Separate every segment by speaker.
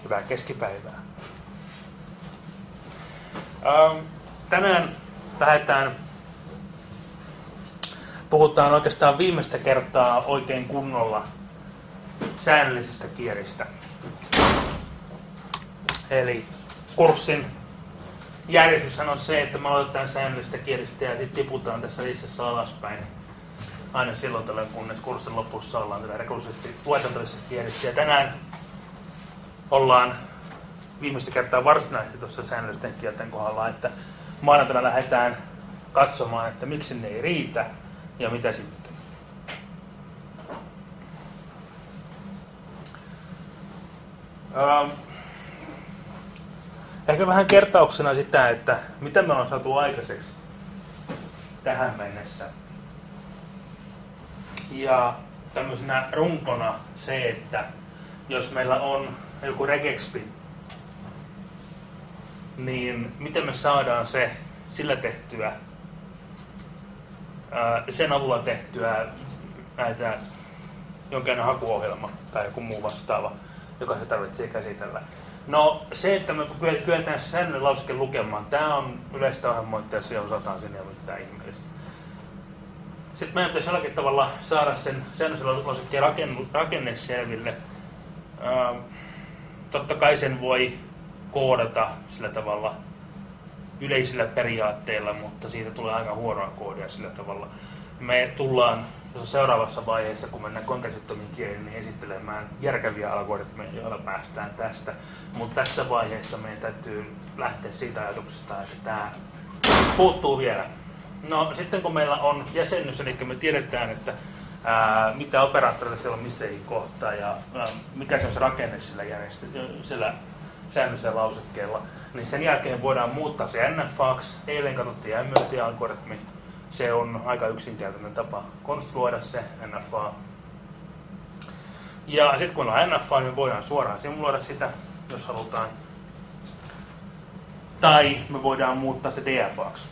Speaker 1: Hyvää keskipäivää. Tänään puhutaan oikeastaan viimeistä kertaa oikein kunnolla säännöllisistä kielistä. Eli kurssin järjestyshän on se, että me aloitetaan säännöllisistä kielistä ja tiputaan tässä listassa alaspäin aina silloin tällöin, kunnes kurssin lopussa ollaan tällä rekurssisesti lueteltavisessa kielissä. Ja tänään ollaan viimeistä kertaa varsinaisesti tuossa säännöllisten kielten kohdalla, että maanantaina lähdetään katsomaan, että miksi ne ei riitä ja mitä sitten. Ehkä vähän kertauksena sitä, että mitä me ollaan saatu aikaiseksi tähän mennessä. Ja tämmöisenä runkona se, että jos meillä on joku regexpi, niin miten me saadaan se sillä tehtyä, sen avulla tehtyä näitä jonkinlainen hakuohjelma tai joku muu vastaava, joka se tarvitsee käsitellä. No se, että me kyetään se säännöllinen lauseke lukemaan, tämä on yleistä ohjelmoittajassa ja osataan sinne ole mitään ihmeellistä. Sitten meidän pitäisi jollakin tavalla saada sen säännöllisen lausekkeen rakenne selville. Totta kai sen voi koodata sillä tavalla yleisillä periaatteilla, mutta siitä tulee aika huonoa koodia sillä tavalla. Me tullaan seuraavassa vaiheessa, kun mennään kontekstittomiin kieliin, niin esittelemään järkeviä algoritmeja, joilla päästään tästä. Mutta tässä vaiheessa meidän täytyy lähteä siitä ajatuksesta, että tämä puuttuu vielä. No sitten kun meillä on jäsennys, eli me tiedetään, että mitä operaattoreita siellä on missäkin kohtaa ja mikä se on se rakenne sillä säännöllisellä lausekkeella, niin sen jälkeen voidaan muuttaa se NFAksi. Eilen katsottiin MLT-algoritmi. Se on aika yksinkertainen tapa konstruoida se NFA. Ja sitten kun on NFA, niin me voidaan suoraan simuloida sitä, jos halutaan. Tai me voidaan muuttaa se DFAksi.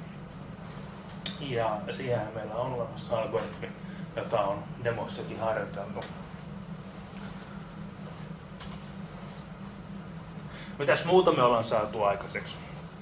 Speaker 1: Ja siihen meillä on olemassa algoritmi, jota on demossakin harjoiteltu. Mitäs muuta me ollaan saatu aikaiseksi?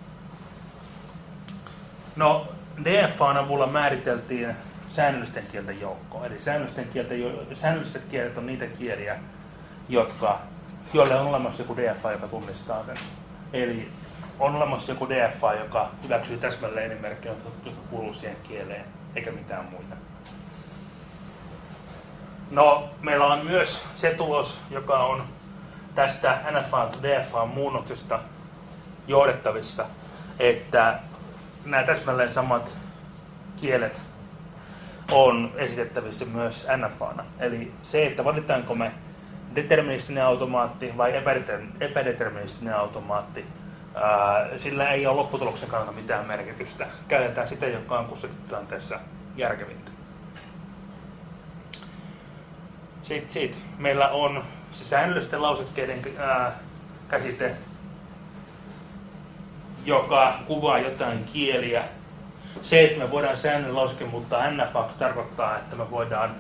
Speaker 1: No, DFA:n avulla määriteltiin säännöllisten kielten joukkoa. Eli säännölliset kielet on niitä kieliä, joille on olemassa joku DFA, joka tunnistaa sen. Eli on olemassa joku DFA, joka hyväksyy täsmälleen nimimerkkejä, jotka kuuluu siihen kieleen, eikä mitään muita. No, meillä on myös se tulos, joka on tästä NFA-DFA-muunnoksesta johdettavissa, että nämä täsmälleen samat kielet on esitettävissä myös NFA:na. Eli se, että valitaanko me deterministinen automaatti vai epädeterministinen automaatti, sillä ei ole lopputuloksen kannalta mitään merkitystä. Käytetään sitä, joka on kussakin tilanteessa järkevintä. Sitten meillä on se säännöllisten lausekkeiden käsite, joka kuvaa jotain kieliä. Se, että me voidaan säännöllinen lauseke muuttaa NFA:ksi, tarkoittaa, että me voidaan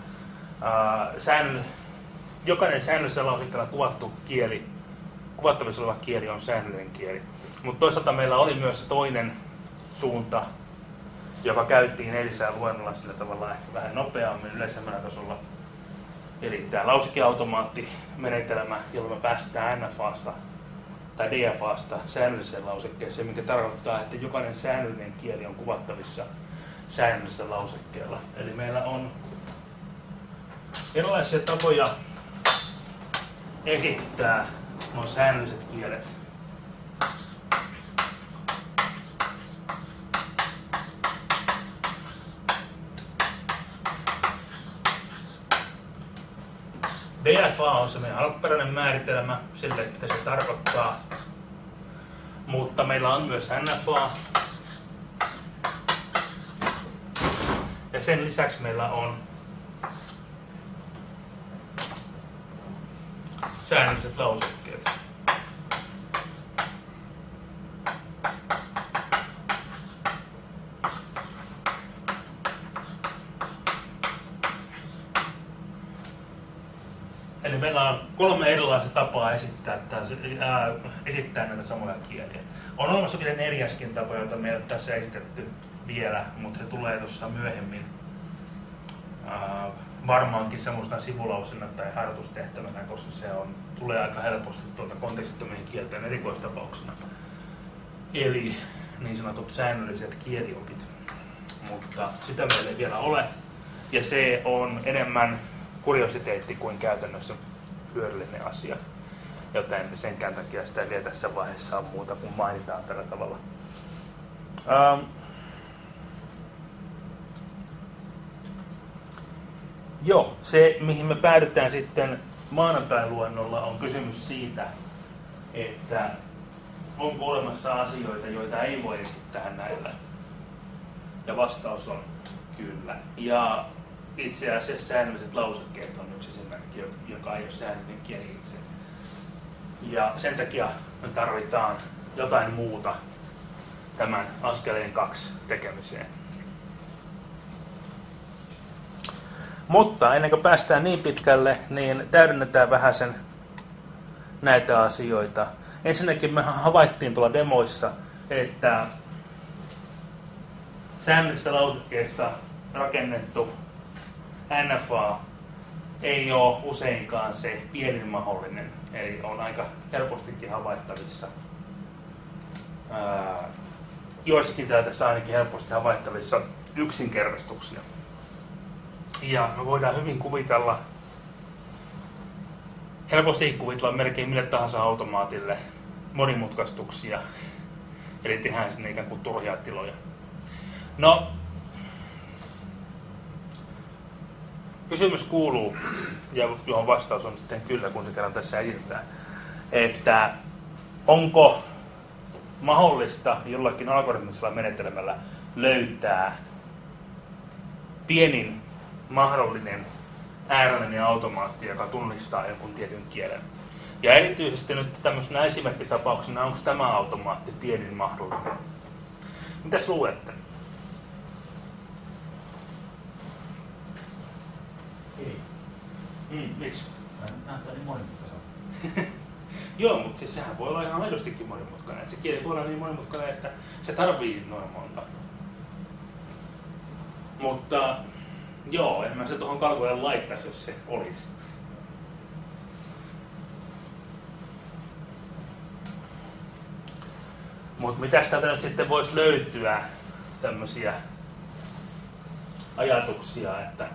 Speaker 1: jokainen säännöllisellä lausekkeella kuvattu kieli, kuvattavissa oleva kieli on säännöllinen kieli. Mutta toisaalta meillä oli myös se toinen suunta, joka käytiin eilisellä luennolla sillä tavalla ehkä vähän nopeammin yleisemmällä tasolla. Eli tämä lausekeautomaattimenetelmä, jolla me päästään NFA:sta tai DFA:sta säännölliseen lausekkeeseen, mikä tarkoittaa, että jokainen säännöllinen kieli on kuvattavissa säännöllisellä lausekkeella. Eli meillä on erilaisia tapoja esittää nuo säännölliset kielet. DFA on se meidän alkuperäinen määritelmä sille, että se tarkoittaa, mutta meillä on myös NFA. Ja sen lisäksi meillä on säännölliset lausekkeet. Eli meillä 3 erilaista tapaa esittää näitä samoja kieliä. On olemassa vielä 4. tapa, jota me ei ole tässä esitetty vielä, mutta se tulee tuossa myöhemmin. Varmaankin semmoista sivulausena tai harjoitustehtävänä, koska se tulee aika helposti tuolta kontekstittomien kielten erikoistapauksena. Eli niin sanotut säännölliset kieliopit. Mutta sitä meillä ei vielä ole. Ja se on enemmän kuriositeetti kuin käytännössä hyödyllinen asia. Joten senkään takia sitä ei vielä tässä vaiheessa ole muuta kuin mainitaan tällä tavalla. Joo, se mihin me päädytään sitten maanantai-luennolla on kysymys siitä, että onko olemassa asioita, joita ei voi esittää näillä. Ja vastaus on kyllä. Ja itse asiassa säännölliset lausekkeet on yksi esimerkki, joka ei ole säännöllinen kieli itse. Ja sen takia me tarvitaan jotain muuta tämän askeleen 2 tekemiseen. Mutta ennen kuin päästään niin pitkälle, niin täydennetään vähän sen näitä asioita. Ensinnäkin me havaittiin tuolla demoissa, että säännöllisistä lausekkeista rakennettu NFA ei ole useinkaan se pienin mahdollinen, eli on aika helpostikin havaittavissa. Joissakin tässä ainakin helposti havaittavissa yksinkertaistuksia. Ja me voidaan hyvin kuvitella, helposti kuvitella melkein mille tahansa automaatille monimutkaistuksia, eli tehdään sinne ikään kuin turhia tiloja. No, kysymys kuuluu, ja johon vastaus on sitten kyllä, kun se kerran tässä esitetään, että onko mahdollista jollakin algoritmisella menetelmällä löytää pienin mahdollinen äärellinen automaatti, joka tunnistaa jonkun tietyn kielen. Ja erityisesti nyt tämmöisenä esimerkkitapauksena, onko tämä automaatti pienin mahdollinen? Mitäs luulette?
Speaker 2: Ei.
Speaker 1: Miksi?
Speaker 2: Näyttää niin monimutkaiselta.
Speaker 1: Joo, mutta siis sehän voi olla ihan aidostikin monimutkainen. Et se kieli voi olla niin monimutkainen, että se tarvii noin monta. Mutta joo, en mä se tuohon kalvoille laittaisi, jos se olisi. Mutta mitäs täältä nyt sitten voisi löytyä tämmöisiä ajatuksia, että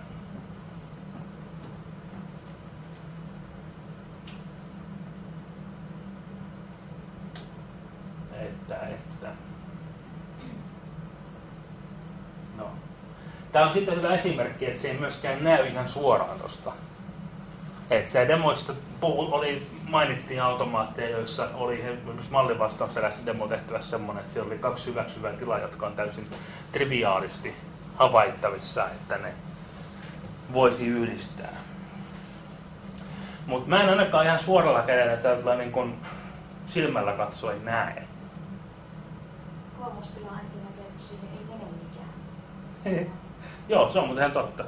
Speaker 1: no. Tämä on sitten hyvä esimerkki, että se ei myöskään näy ihan suoraan tuosta. Että se demoissa mainittiin automaatteja, joissa oli esimerkiksi mallivastauserässä demotehtävässä semmoinen, että siellä oli 2 hyväksyvää tilaa, jotka on täysin triviaalisti havaittavissa, että ne voisi yhdistää. Mutta mä en ainakaan ihan suoralla kädellä tällä niin kun silmällä katsoen näe.
Speaker 3: Kuomustila ainakin näkee, kun sinne ei mene mikään.
Speaker 1: Joo, se on muuten ihan totta.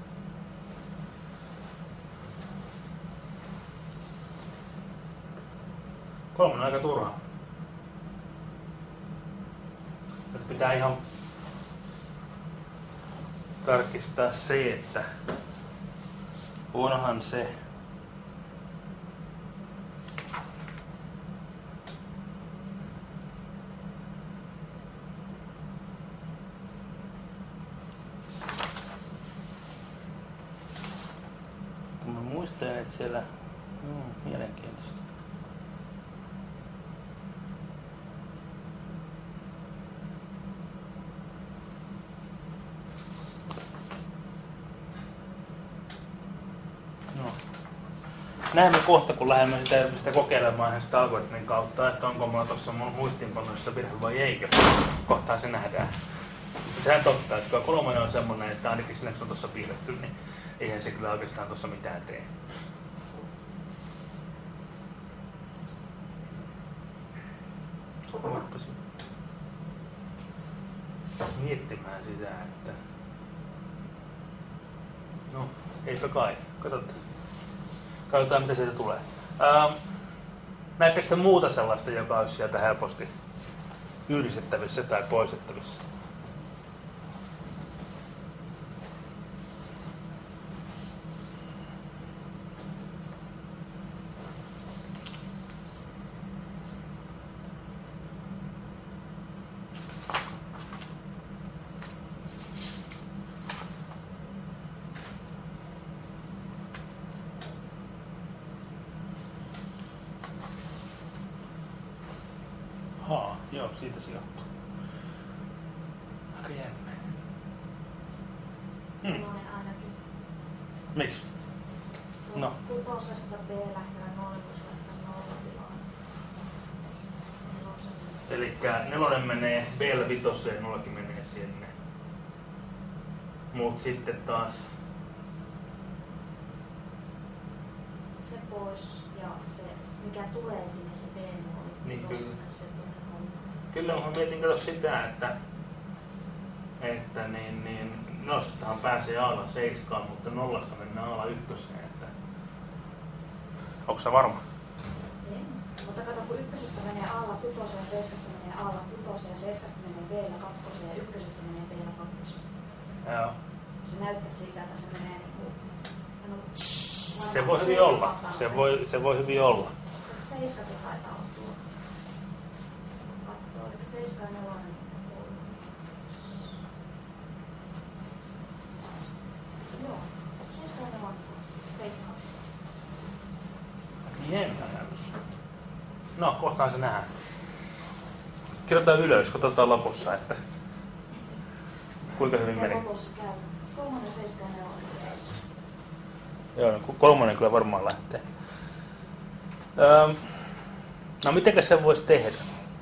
Speaker 1: Kolme on aika turha. Nyt pitää ihan tarkistaa se, että onhan se kun mä muistelen, että siellä mielenkiintoista. No. Näemme kohta, kun lähdemme sitä kokeilemaan sitä algoritmin kautta, että onko mulla tuossa mun muistinpanoissa virhe vai eikö. Kohtaan se nähdään. Sehän on totta, että kun 3 on semmoinen, että ainakin sinne on tuossa piirretty, niin eihän se kyllä oikeastaan tuossa mitään tee. Rupesin miettimään sitä, että no, eipä kai. Katsotaan, mitä sieltä tulee. Näettekö te muuta sellaista, joka olisi sieltä helposti yhdistettävissä tai poistettavissa? Joo, siitä se johtuu. Aika jännä.
Speaker 3: Nelonen ainakin.
Speaker 1: Miksi? No.
Speaker 3: Kutosesta B lähtevän nollikosesta nollatilaan.
Speaker 1: Elikkä nelonen menee B:llä vitoseen, nollakin menee sinne. Mut sitten taas
Speaker 3: se pois ja se mikä tulee sinne se B-nuoli.
Speaker 1: Niin,
Speaker 3: kutosesta
Speaker 1: kyllä.
Speaker 3: se tuonne nollaan.
Speaker 1: kyllä mä mietin kato sitä, että nelosestahan pääsee Aalla 7, mutta nollasta mennään Aalla 1. Että onko sä varma?
Speaker 3: En. Mutta kato, kun ykkösestä menee Aalla 6 ja 7 menee Aalla 6 ja 7 menee B:llä 2 ja ykkösestä menee B:llä 2.
Speaker 1: Joo.
Speaker 3: Se näyttää siltä, että se menee niinku...
Speaker 1: Se voi hyvin olla. Se voi hyvin olla.
Speaker 3: Se 7 taitaa olla tuo. Kattoo, eli 7 ja 4. Joo, 7 ja 4. Veikkaa.
Speaker 1: Jännä ajatus. No, kohtaan se nähdään. Kirjoitetaan ylös, katsotaan lopussa, että kuinka hyvin meni.
Speaker 3: Mitä lopussa käy? 3, 7 ja 4.
Speaker 1: Joo, no, kolmonen kyllä varmaan lähtee. No, mitenkäs se voisi tehdä?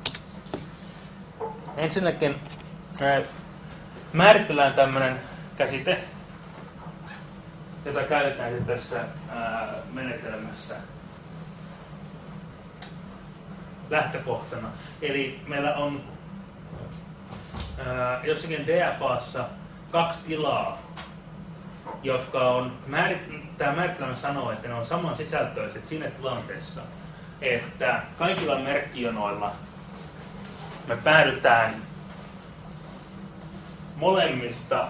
Speaker 1: Ensinnäkin määritellään tämmöinen käsite, jota käytetään tässä menetelmässä lähtökohtana. Eli meillä on jossakin DFA:ssa 2 tilaa, jotka on, tämä määritelmä sanoo, että ne on samansisältöiset siinä tilanteessa, että kaikilla merkkijonoilla me päädytään molemmista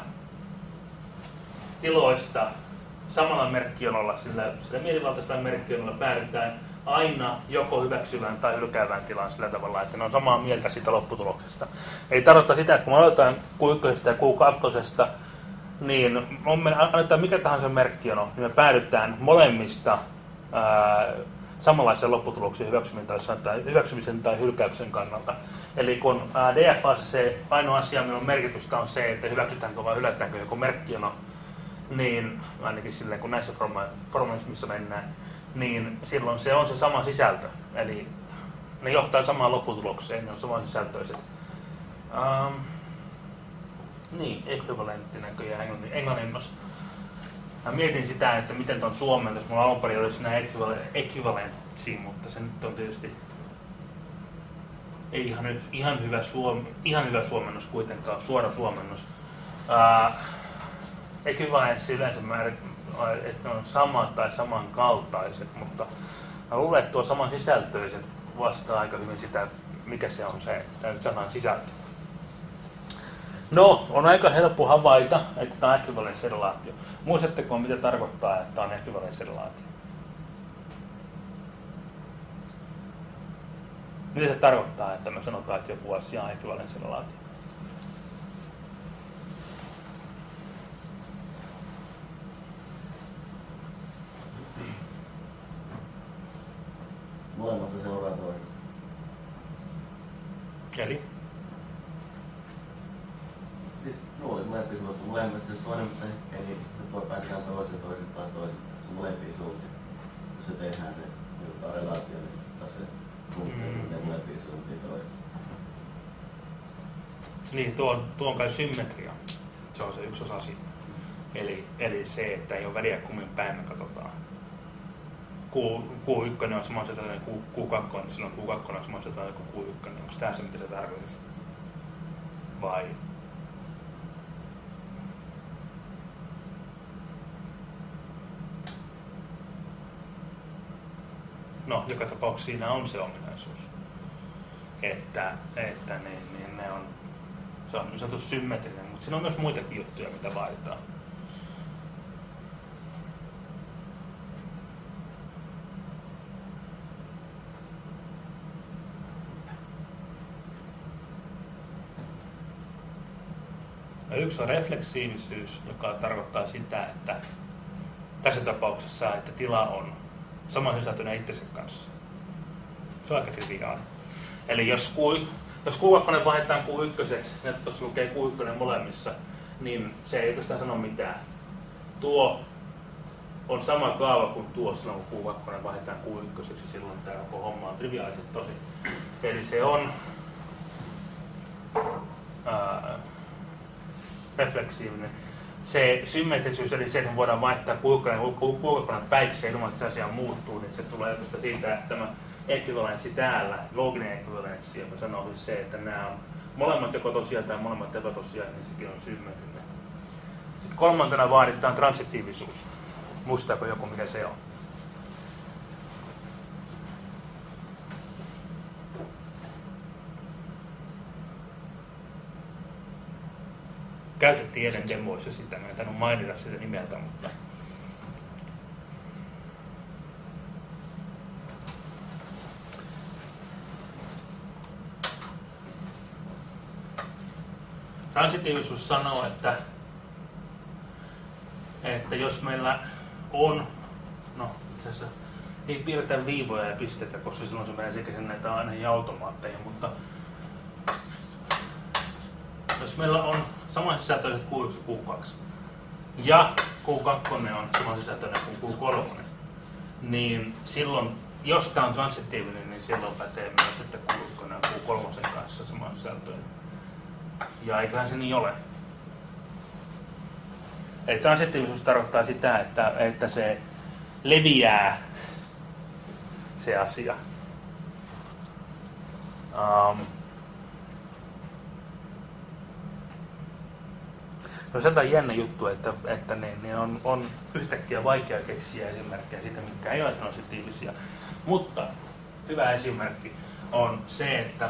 Speaker 1: tiloista samalla merkkijonolla, sillä mielivaltaisella merkkijonolla päädytään aina joko hyväksyvään tai hylkäävään tilaan sillä tavalla, että ne on samaa mieltä siitä lopputuloksesta. Ei tarkoita sitä, että kun me aloitetaan Q1 ja Q2, niin annetaan mikä tahansa merkkijono, niin me päädytään molemmista samanlaisen lopputuloksen hyväksymisen tai hylkäyksen kannalta. Eli kun DFA:ssa se ainoa asia, millä on merkitystä, on se, että hyväksytäänkö vai hylätäänkö joku merkkijono, niin ainakin silleen kun näissä formeissa, missä mennään, niin silloin se on se sama sisältö. Eli ne johtaa samaan lopputulokseen, ne on saman sisältöiset. Niin, ekvivalentti näköjään englannimmas. Mä mietin sitä, että miten ton suomen, jos mulla alun perin olisi näin ekvivalentsi, mutta se nyt on tietysti ei ihan hyvä suomennos kuitenkaan, suora suomennos. Ekvivalenssi yleensä että ne on samat tai samankaltaiset, mutta mä luulen, että tuo saman sisältöiset vastaa aika hyvin sitä, mikä se on se sanan sisältö. No, on aika helppo havaita, että tämä on ekvivalenssirelaatio. Muistatteko, mitä tarkoittaa, että on ekvivalenssirelaatio? Mitä se tarkoittaa, että me sanotaan, että joku asia on ekvivalenssirelaatio?
Speaker 4: Molemmasta seuraa toinen.
Speaker 1: Eli?
Speaker 4: Siis nuolit molemmista molemmista, jos toinen ei, niin nyt voi päättää toisen taas toisen. Se molempiin suuntiin. Jos se tehdään se relaatio, niin taas se suuntiin molempiin suuntiin toinen.
Speaker 1: Niin, tuo on kai symmetria. Se on se yksi osa siitä. Eli se, että ei ole väliä kummin päin me katsotaan. Q1 on samanlainen kuin Q2, niin silloin Q2 on samanlainen kuin Q1. Onko tämä se, mitä se tarkoittaa? Vai? no joka tapauksessa siinä on se ominaisuus, että ne on, se on niin sanottu symmetrinen, mutta siinä on myös muitakin juttuja, mitä vaaditaan. Ja yksi on refleksiivisyys, joka tarkoittaa sitä, että tässä tapauksessa, että tila on samansisältöinen itsensä kanssa. Se on aika triviaali. Eli jos Q2 vaihdetaan Q1, ja tuossa lukee Q1 molemmissa, niin se ei oikeastaan sano mitään. Tuo on sama kaava kuin tuo silloin, kun Q2 vaihdetaan Q1, silloin tämä koko homma on triviaalisesti tosi. Eli se on refleksiivinen. Se symmetrisyys, eli se, että me voidaan vaihtaa Q2 päikseen ilman, että se asia muuttuu, niin se tulee siitä, että tämä ekvivalenssi täällä, looginen ekvivalenssi, joka sanoo siis se, että nämä on molemmat joko tosiaan tai molemmat epätosiaan, niin sekin on symmetrinen. Sitten kolmantena vaaditaan transitiivisuus. Muistaako joku, mikä se on? Käytettiin eilen demoissa sitä, mä en tainnut mainita sitä nimeltä, mutta transitiivisuus sanoo, että jos meillä on, no itse asiassa ei piirretä viivoja ja pisteitä, koska silloin se menee sekä näitä aina automaatteihin, mutta jos meillä on samansisältöiset Q1 ja Q2 ja Q2 on samansisältöinen kuin Q3, niin silloin, jos tämä on transitiivinen, niin silloin pätee myös, että Q1 on Q3 kanssa samansisältöinen. Ja eiköhän se niin ole. Eli transitiivisuus tarkoittaa sitä, että se leviää se asia. No sieltä on jännä juttu, että niin on yhtäkkiä vaikea keksiä esimerkkejä siitä, mitkä ei ole transitiivisia. Mutta hyvä esimerkki on se, että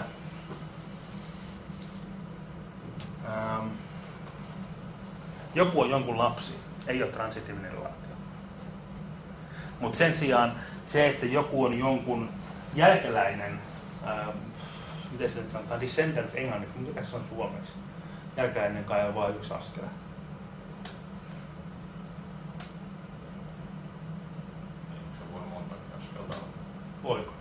Speaker 1: joku on jonkun lapsi, ei ole transitiivinen relaatio. Mutta sen sijaan se, että joku on jonkun jälkeläinen, miten se nyt sanotaan, descendant englanniksi, mikä se on suomeksi? Jälkeläinen kai on vain yksi askel.
Speaker 5: Se voi monta askelta.
Speaker 1: Voiko?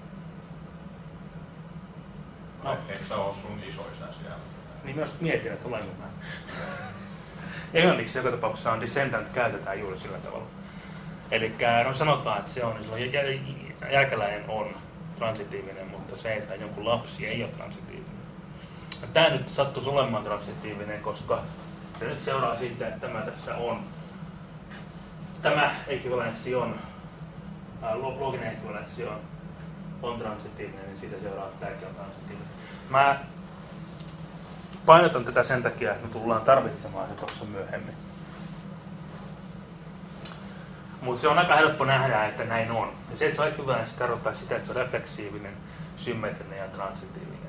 Speaker 1: No.
Speaker 5: Eikö se ole sun isoisä siellä?
Speaker 1: Niin myös mietin, että olenko mä. Englanniksi joka tapauksessa on descendant käytetään juuri sillä tavalla. Eli sanotaan, että se on, silloin jälkeläinen on transitiivinen, mutta se, että jonkun lapsi ei ole transitiivinen. Tämä nyt sattuisi olemaan transitiivinen, koska se nyt seuraa siitä, että tämä tässä on. Tämä ekvivalenssi on, looginen ekvivalenssi on transitiivinen, niin siitä seuraa, että tämäkin on transitiivinen. Mä painotan tätä sen takia, että me tullaan tarvitsemaan se tuossa myöhemmin. Mutta se on aika helppo nähdä, että näin on. Ja se, että se on ekvivalenssi, tarkoittaa sitä, että se on refleksiivinen, symmetrinen ja transitiivinen.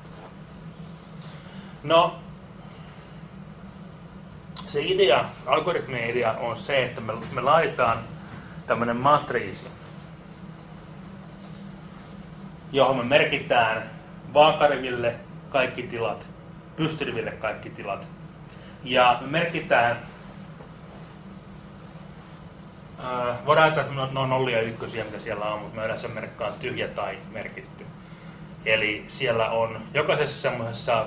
Speaker 1: No, se idea, algoritmien idea on se, että me laaditaan tämmöinen matriisi, johon me merkitään vaakariville kaikki tilat, pystyriville kaikki tilat. Ja me merkitään, voidaan ajatella, että ne on nollia ja ykkösiä, mitä siellä on, mutta me yleensä merkkaan tyhjä tai merkitty. Eli siellä on jokaisessa semmoisessa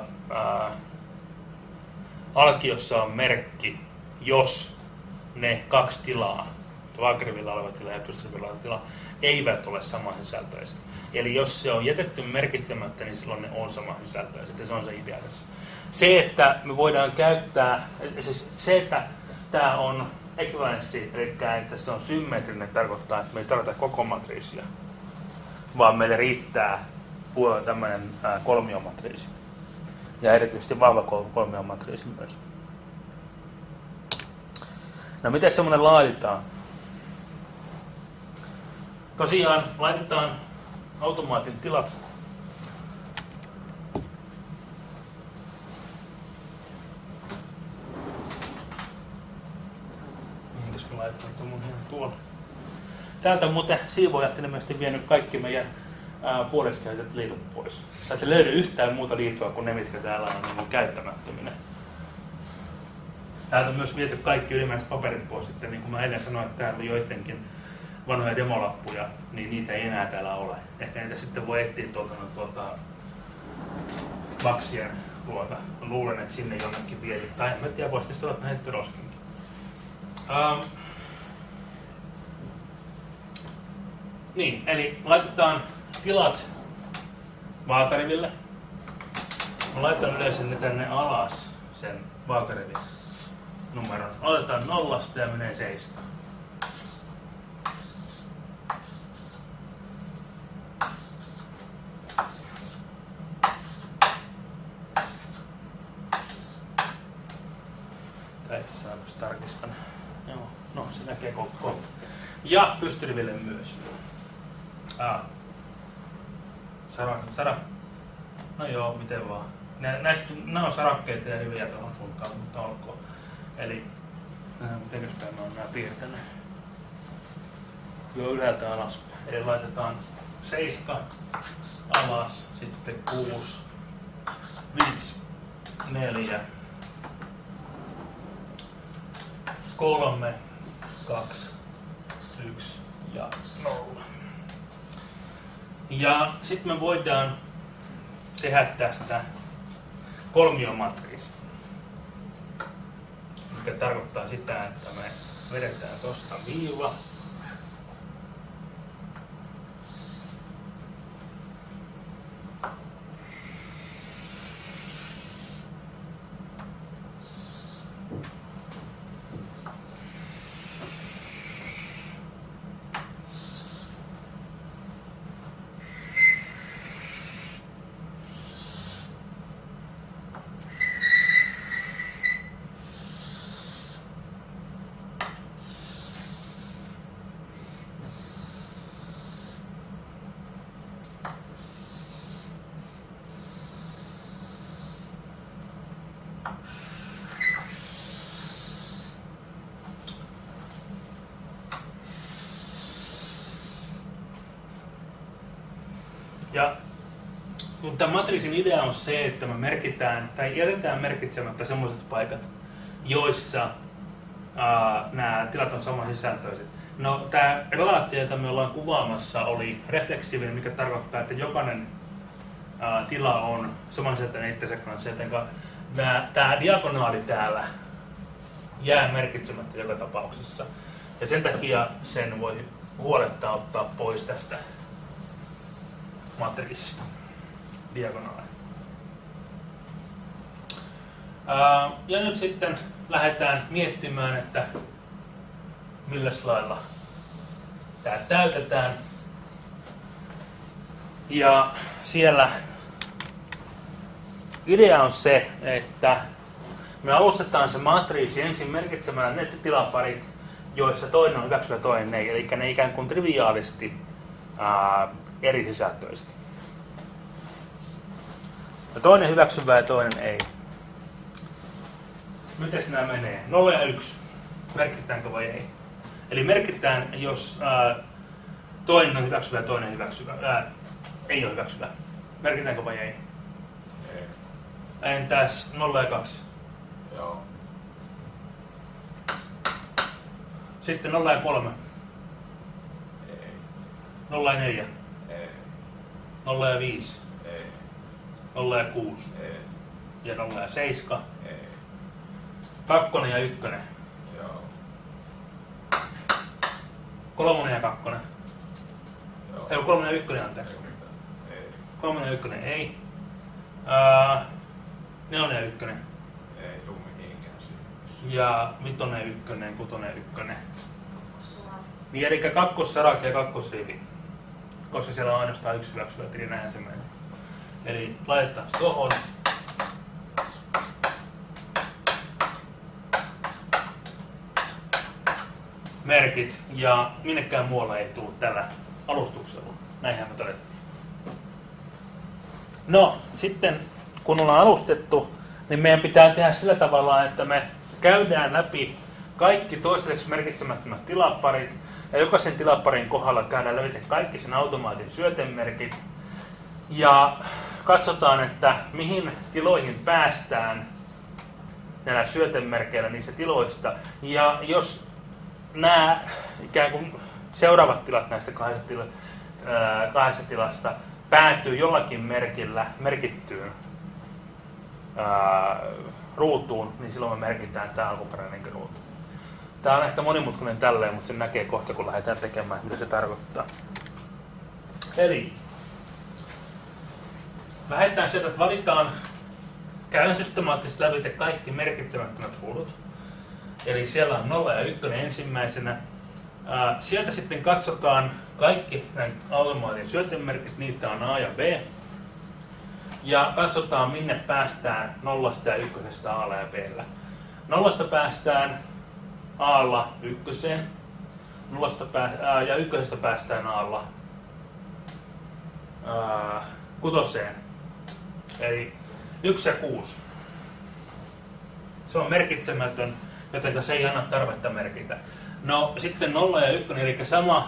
Speaker 1: alkiossa on merkki, jos ne kaksi tilaa, vaakarivillä oleva tila ja pystyrivillä oleva tila, eivät ole samansisältöiset. Eli jos se on jätetty merkitsemättä, niin silloin ne on samansisältöiset, ja se on se idea tässä. Se, että me voidaan käyttää, siis se, että tämä on ekvivalenssi, eli että se on symmetrinen, tarkoittaa, että me ei tarvita koko matriisia, vaan meille riittää tämmöinen kolmiomatriisi. Ja erityisesti vahva kolmiomatriisi myös. No miten semmoinen laaditaan? Tosiaan laitetaan automaatin tilat. Mihinkäs mä laitan tuon mun tuolla? Täältä on muuten siivoojat ilmeisesti vienyt kaikki meidän puoleksi käytetyt liitot pois. Täältä ei löydy yhtään muuta liittoa kuin ne, mitkä täällä on niin käyttämättöminä. Täältä on myös viety kaikki ylimääräiset paperit pois. Sitten, niin kuin mä eilen sanoin, että täällä on joidenkin vanhoja demolappuja, niin niitä ei enää täällä ole. Ehkä niitä sitten voi etsiä tuolta Vaksien luota. Luulen, että sinne jonnekin viety. Tai en mä tiedä, voisi sitten olla näitä roskinkin. Niin, eli laitetaan tilat vaakariville. Mä laitan yleensä ne tänne alas sen vaakarivin numeron. Otetaan 0 ja menee 7. Itse tarkistan. Joo, no se näkee koko. Ja pystyriville myös. Sara. No joo, miten vaan. Nämä on sarakkeita ja riviä tuohon suuntaan, mutta olkoon. Eli, mitenkäs tämä on nämä piirtänyt? Joo, ylhäältä alaspäin. Eli laitetaan 7 alas, sitten 6, 5, 4, 3, 2, 1 ja 0. Ja sitten me voidaan tehdä tästä kolmiomatriisi, mikä tarkoittaa sitä, että me vedetään tuosta viiva. Ja tämän matriisin idea on se, että me merkitään tai jätetään merkitsemättä sellaiset paikat, joissa nämä tilat on samansisältöiset. No, tämä relaatio, jota me ollaan kuvaamassa, oli refleksiivinen, mikä tarkoittaa, että jokainen tila on samansisältöinen itsensä kanssa, joten tämä diagonaali täällä jää merkitsemättä joka tapauksessa. Ja sen takia sen voi huoletta ottaa pois tästä matriisista diagonaalia. Ja nyt sitten lähdetään miettimään, että milläs lailla tämä täytetään. Ja siellä idea on se, että me alustetaan se matriisi ensin merkitsemällä ne tilaparit, joissa toinen on hyväksyvä ja toinen ei. Eli ne ikään kuin triviaalisti eri sisältöiset. Ja toinen hyväksyvä ja toinen ei. Miten nämä menee? 0 ja 1. Merkitäänkö vai ei? Eli merkitään, jos toinen on hyväksyvä ja toinen ei ole hyväksyvä. Merkitäänkö vai ei?
Speaker 5: Ei.
Speaker 1: Entäs 0 ja 2?
Speaker 5: Joo.
Speaker 1: Sitten 0 ja 3.
Speaker 5: Ei.
Speaker 1: 0 ja 4.
Speaker 5: Ei.
Speaker 1: 0 ja 5.
Speaker 5: Ei.
Speaker 1: 0 ja 6.
Speaker 5: Ei.
Speaker 1: Ja 0 ja 7.
Speaker 5: Ei.
Speaker 1: 2 ja 1.
Speaker 5: Joo.
Speaker 1: 3 ja 2.
Speaker 5: Joo.
Speaker 1: Ei, 3 ja 1, anteeksi.
Speaker 5: Ei.
Speaker 1: 3 ja 1 ei. 4 ja 1.
Speaker 5: Ei tuu mihinkään siihen.
Speaker 1: Ja 5 ja 1, 6 ja 1. Niin, eli kakkossarake ja kakkosrivi. Koska siellä on ainoastaan yksi hyväksyvä tili, näinhän se menee. Eli laitetaan tuohon. Merkit ja minnekään muualla ei tule tällä alustuksella. Näinhän me todettiin. No, sitten kun ollaan alustettu, niin meidän pitää tehdä sillä tavalla, että me käydään läpi kaikki toistaiseksi merkitsemättömät tilaparit, ja jokaisen tilaparin kohdalla käydään läpi kaikki sen automaatin syötemerkit, ja katsotaan, että mihin tiloihin päästään näillä syötemerkeillä niistä tiloista, ja jos nämä ikään kuin seuraavat tilat näistä kahdesta tilasta päätyy jollakin merkillä merkittyyn ruutuun, niin silloin me merkitään tämä alkuperäinenkin ruutu. Tämä on ehkä monimutkainen tälleen, mutta sen näkee kohta, kun lähdetään tekemään, mitä se tarkoittaa. Eli lähdetään sieltä, että valitaan, käydään systemaattisesti läpi kaikki merkitsemättömät ruudut. Eli siellä on 0 ja 1 ensimmäisenä. Sieltä sitten katsotaan kaikki näin automaatin syötemerkit, niitä on A ja B. Ja katsotaan, minne päästään 0 ja 1 A ja B. 0 päästään A:lla 1, ja 1 päästään A:lla 6. Eli 1 ja 6. Se on merkitsemätön, joten se ei anna tarvetta merkitä. No sitten 0 ja 1, eli sama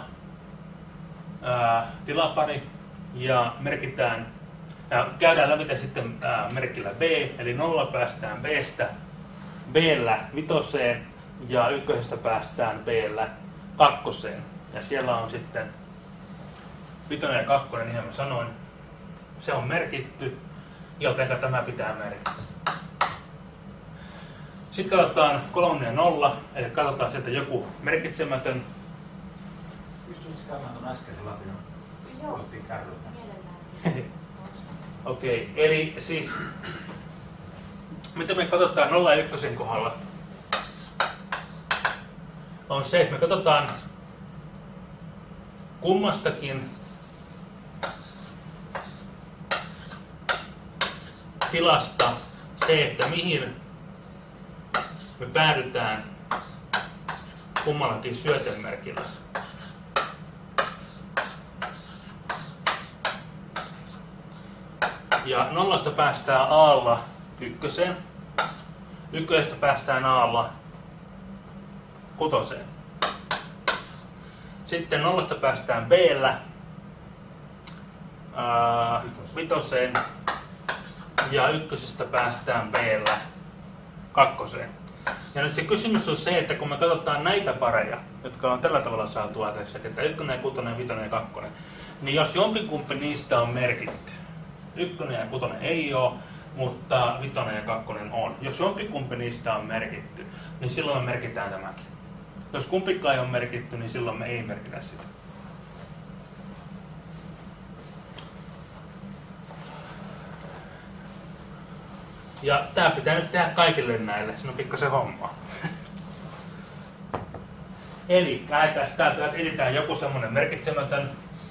Speaker 1: tilapari, ja merkitään, käydään läpi sitten merkillä B, eli 0 päästään B:stä B:llä 5, ja 1 päästään B:llä 2. Ja siellä on sitten 5 ja 2, niin kuin mä sanoin, se on merkitty, joten tämä pitää merkitä. Sitten katsotaan 3 ja 0, eli katsotaan sieltä joku merkitsemätön.
Speaker 2: Pystyisit käymään tuon äskeisen läpi?
Speaker 3: Joo.
Speaker 2: Puhuttiin kärryltä.
Speaker 3: Mielellään.
Speaker 1: Okei, eli siis mitä me katsotaan 0 ja 1 kohdalla on se, että me katsotaan kummastakin tilasta se, että mihin me päädytään kummallakin syötemerkillä. Ja 0 päästään A:lla 1, 1 päästään A:lla 6. Sitten 0 päästään B:llä 5, ja 1 päästään B:llä 2. Ja nyt se kysymys on se, että kun me katsotaan näitä pareja, jotka on tällä tavalla saatu ajatellaan, että 1, 6, 5 ja 2, niin jos jompikumpi niistä on merkitty, 1 ja 6 ei ole, mutta 5 ja 2 on. Jos jompikumpi niistä on merkitty, niin silloin me merkitään tämäkin. Jos kumpikaan ei ole merkitty, niin silloin me ei merkitä sitä. Ja tää pitää nyt tehdä kaikille näille, siinä on pikkasen hommaa. Eli lähdetään täältä, että etsitään joku semmoinen merkitsemätön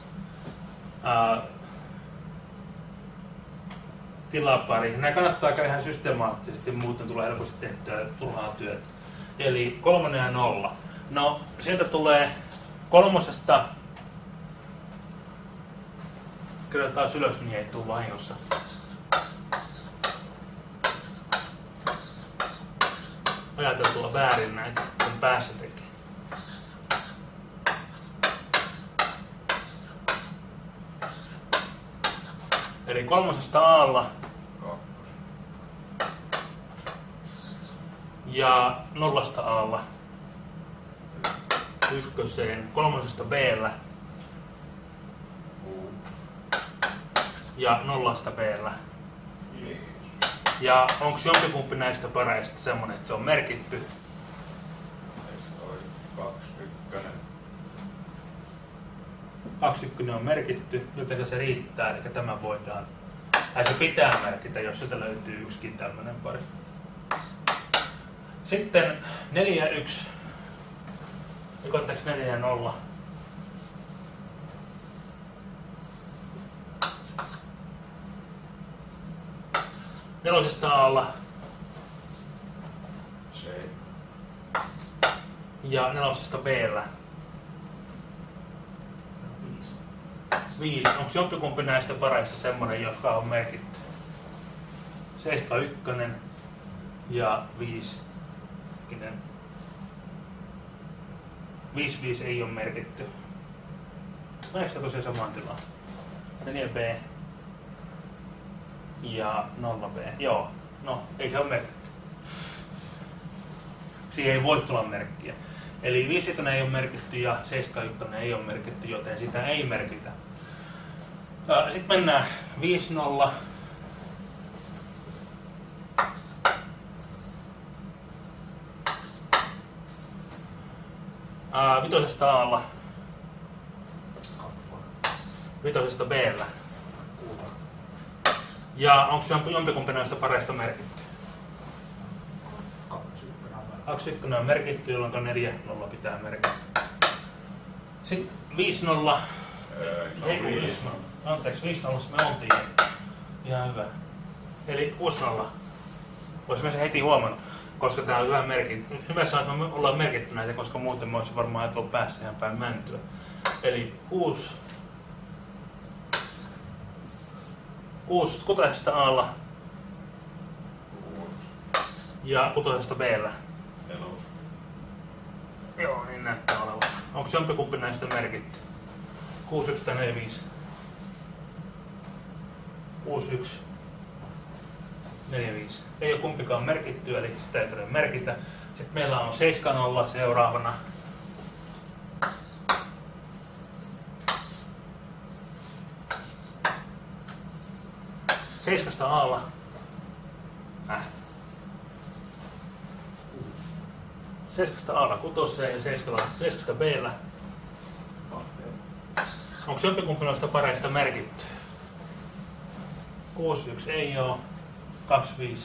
Speaker 1: tilapari. Nämä kannattaa käydä ihan systemaattisesti, muuten tulee helposti tehtyä turhaa työtä. Eli 3 ja 0. No, sieltä tulee 3. Kirjoitetaan ylös, niin ei tule vahingossa. Ajateltua väärin näitä, kun päässä tekee. Eli 3. A:lla
Speaker 5: 2.
Speaker 1: ja 0 A:lla 1, 3 B:llä
Speaker 5: 6.
Speaker 1: ja 0 B:llä.
Speaker 5: 5.
Speaker 1: Ja onko jompikumpi näistä pareista semmoinen, että se on merkitty?
Speaker 5: Se oli 2, 1.
Speaker 1: 2, 1 on merkitty, joten se riittää, eli tämä voidaan. Se pitää merkitä, jos sieltä löytyy yksikin tämmöinen pari. Sitten 4 ja 1. Anteeksi, 4 ja 0. Nelosesta A:lla
Speaker 5: 7.
Speaker 1: ja 4 B:llä
Speaker 2: 5.
Speaker 1: 5. Onko jompikumpi näistä pareista semmoinen, joka on merkitty? 7-1 ja 5. 5-5 ei ole merkitty. Näistä tosiaan samaan tilaan. 4B ja 0B. Joo, no ei se ole merkitty. Siihen ei voi tulla merkkiä. Eli 5 ei ole merkitty ja 7-1 ei ole merkitty, joten sitä ei merkitä. Sitten mennään 5-0. Vitosesta A:lla. Vitosesta B:llä. Ja onko jompikumpi näistä pareista merkitty? 2-1 on merkitty, jolloin 4-0 pitää merkitä. Sitten 5-0. Ei 5-0. Anteeksi, 5-0 me oltiin. Ihan hyvä. Eli 6-0. Voisimme se heti huomannut, koska tää on hyvä merkki. Hyvä saa, että me ollaan merkitty näitä, koska muuten me olisi varmaan ajatellut päässä ihan päin mäntyä. Eli 6 kutosesta A:lla ja kutosesta B:llä. Joo, niin näyttää olevan. Onko jompikumpi näistä merkitty? 6-1 tai 4-5? 6-1, 4-5. Ei ole kumpikaan merkitty, eli sitä ei tarvitse merkitä. Sitten meillä on 7-0 seuraavana. Seiskasta A:lla. 7 A:lla 6 ja 7 B:llä. Onko jompikumpi noista pareista merkitty? 6-1 ei ole, 2-5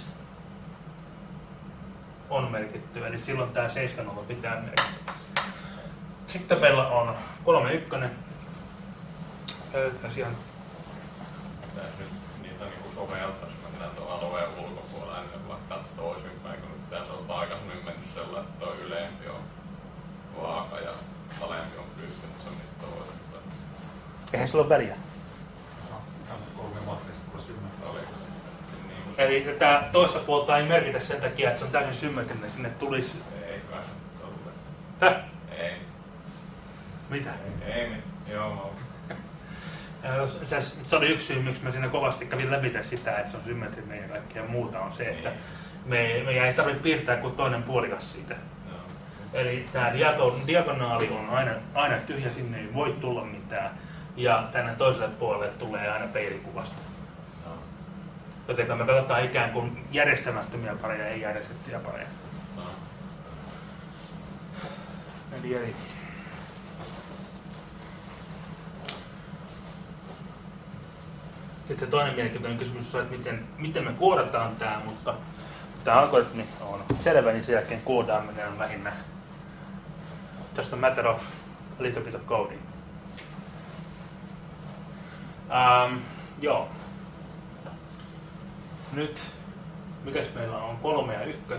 Speaker 1: on merkitty, eli silloin tämä 7-0 pitää merkitä. Sitten meillä on 3-1. Löytäisi ihan.
Speaker 5: Pitäis nyt niitä niinku soveltais mennään tuon alueen ulkopuolella ennen laittaa toisinpäin, kun nyt tässä on aikaisemmin mennyt sellainen, että tuo ylempi on vaaka ja alempi on pystyssä, niin toisinpäin.
Speaker 1: Eihän sillä ole väliä.
Speaker 2: Se on käynyt 3 matrista plus symmetristä.
Speaker 5: Oliko se? Niin.
Speaker 1: Eli tätä toista puolta ei merkitä sen takia, että se on täysin symmetrinen. Sinne tulisi.
Speaker 5: Ei kai se tolle.
Speaker 1: Häh?
Speaker 5: Ei.
Speaker 1: Mitä?
Speaker 5: Ei mit. Joo, mä
Speaker 1: Se oli yksi syy, miksi mä siinä kovasti kävin läpi sitä, että se on symmetrinen ja kaikkea muuta on se, että me ei tarvitse piirtää kuin toinen puolikas siitä.
Speaker 5: Joo.
Speaker 1: Eli tämä diagonaali on aina tyhjä, sinne ei voi tulla mitään. Ja tänne toiselle puolelle tulee aina peilikuvasta.
Speaker 5: Joo.
Speaker 1: Joten me katsotaan ikään kuin järjestämättömiä pareja, ei järjestettyjä pareja.
Speaker 5: Joo.
Speaker 1: Eli. Sitten toinen mielenkiintoinen kysymys on, että miten me koodataan tämä, mutta tämä algoritmi on selvä, niin sen jälkeen koodaaminen on lähinnä just a matter of a little bit of coding. Joo. Nyt, mikäs meillä on 3 ja 1.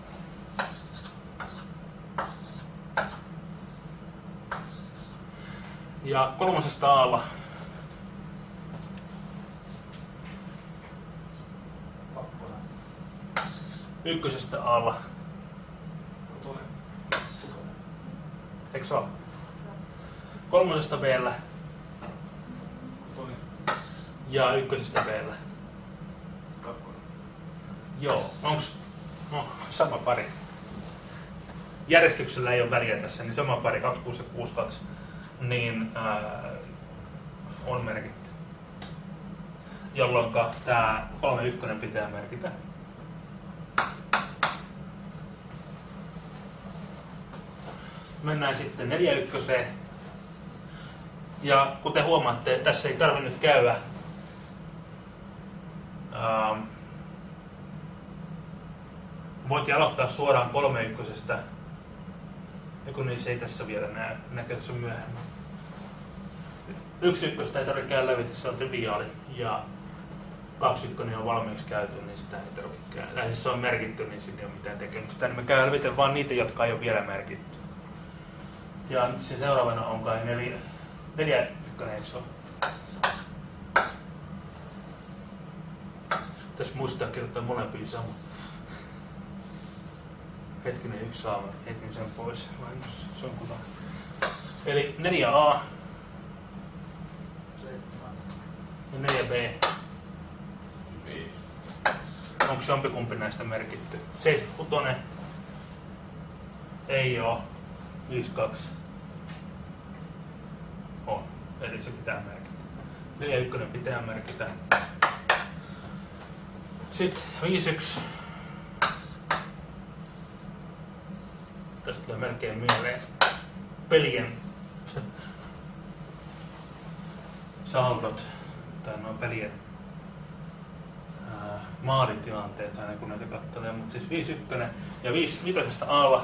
Speaker 1: Ja 3 A:lla. 1 A:lla. Eikö se ole? 3 B:llä. Ja 1 B:llä. Joo, onks sama pari? Järjestyksellä ei ole väliä tässä, niin sama pari 26 ja 62 niin on merkitty. Jolloin tämä 3-1 pitää merkitä. Mennään sitten 4-1. Ja kuten huomaatte, tässä ei tarvitse nyt käydä voitiin aloittaa suoraan 3-1. Ja kun niissä ei tässä vielä näkyy, se on myöhemmin. 1-1 ei tarvitse käydä läpi, se on triviaali. Ja 2-1 on valmiiksi käyty, niin sitä ei tarvitse käydä. Lähes se on merkitty, niin siinä ei ole mitään tekemistä. Niin me käydään läpi vaan niitä, jotka ei ole vielä merkitty. Ja se seuraavana on kai 4-1, eikö se ole? muistaa kirjoittaa molempiin sama. Hetkinen, yksi saava. Etin sen pois. Se on kuva. Eli 4A ja 4B. Onko jompikumpi näistä merkitty? 76 ei oo. 52 on. Eli se pitää merkitä. 41 pitää merkitä. Sitten 51. Tästä tulee melkein mieleen pelien saldot tai nuo pelien maalitilanteet aina kun näitä katselee, mutta siis 51 ja 5 Aalla.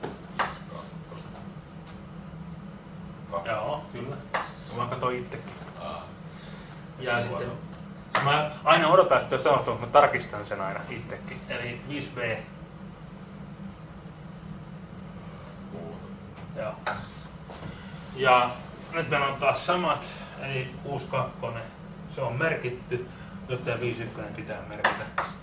Speaker 1: Joo, kyllä. Mä katsoin itsekin. Ja sitten mä aina odotan, että jos sanottu, että mä tarkistan sen aina itsekin. Eli 5B. Joo. Ja nyt meillä on taas samat, eli 62. Se on merkitty, joten 51 pitää merkitä.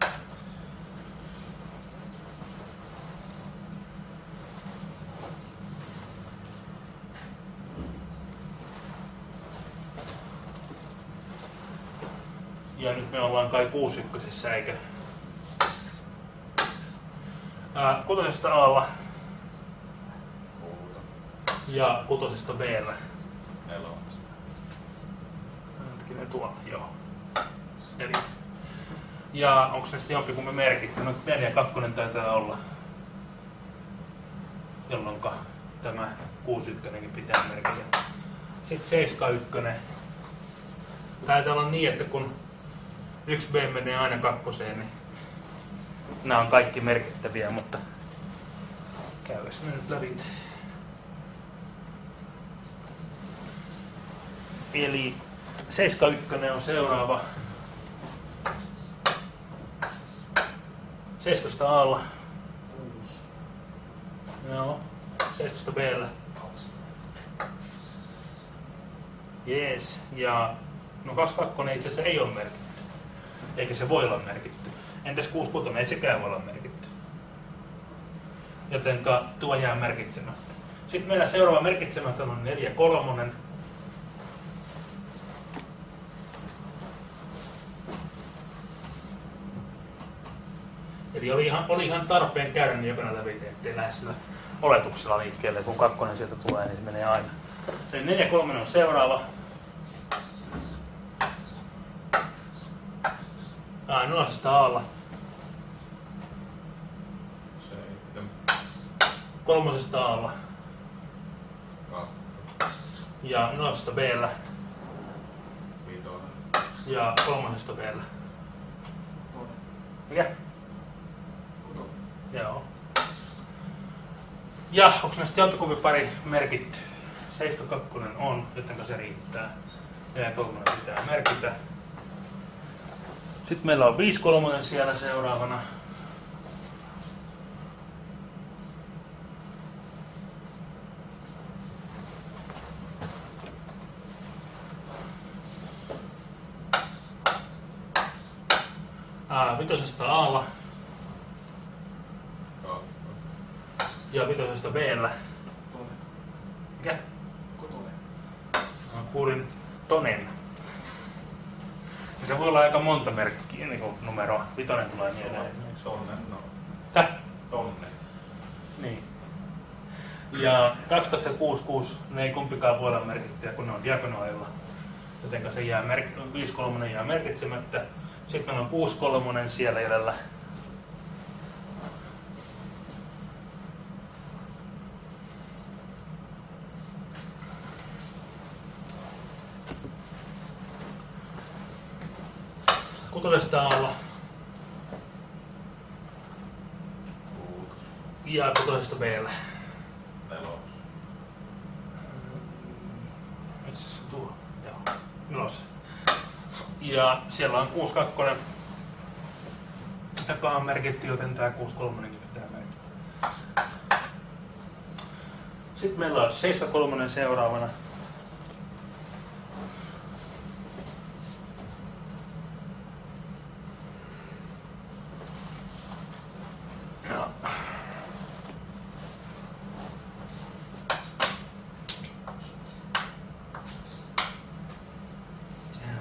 Speaker 1: Ja nyt me ollaan kai 61, eikö? 6 Aalla ja 6 B:llä. Hetkinen tuolla, joo. Eli, ja onko näistä jompikumpi merkitty? No 4 ja 2 taitaa olla, jolloin tämä 61 pitää merkitä. Sitten 71. Taitaa olla niin, että kun 1B menee aina 2, niin nämä on kaikki merkittäviä, mutta käydäs ne nyt läpi. Eli 71 on seuraava. 7 Aalla.
Speaker 2: 6.
Speaker 1: Joo. 7 B:llä.
Speaker 2: 2.
Speaker 1: Jees. Ja no 22 itse asiassa ei ole merkitty. Eikä se voi olla merkitty. Entäs 66 ei sekään voi olla merkitty. Jotenka tuo jää merkitsemättä. Sitten meillä seuraava merkitsemätön on 4-3. Eli oli ihan tarpeen käydä niin jokainen läpi, ettei lähde sillä oletuksella liikkeelle. Kun 2 sieltä tulee, niin se menee aina. Eli 4-3 on seuraava. 0 Aalla. 3 Aalla. Ja 0 B:llä.
Speaker 5: 5.
Speaker 1: Ja 3 B:llä. Mikä? Joo. Ja onko näistä jompikumpi pari merkitty? 72 on, jotenka se riittää. 4-3 pitää merkitä. Sitten meillä on 5-3 siellä seuraavana. Vitosesta Aalla ja 5 B:llä. Mikä? Mä kuulin tonen. Se voi olla aika monta merkkiä, niin kuin numeroa. 5 tulee mieleen.
Speaker 2: Tonnen, no.
Speaker 1: Täh?
Speaker 2: Tonne.
Speaker 1: Niin. Ja 12 ja 66, ne ei kumpikaan voi olla merkittyjä, kun ne on diagonaalilla. Jotenka se jää 5-3 jää merkitsemättä. Sitten meillä on 6-3 siellä edellä. Kutosesta Aalla. Ja 6 B:llä.
Speaker 5: 4.
Speaker 1: Missä se on tuo? Joo. 4. Ja siellä on 6-2, joka on merkitty, joten tämä 6-3 pitää merkitä. Sitten meillä on 7-3 seuraavana.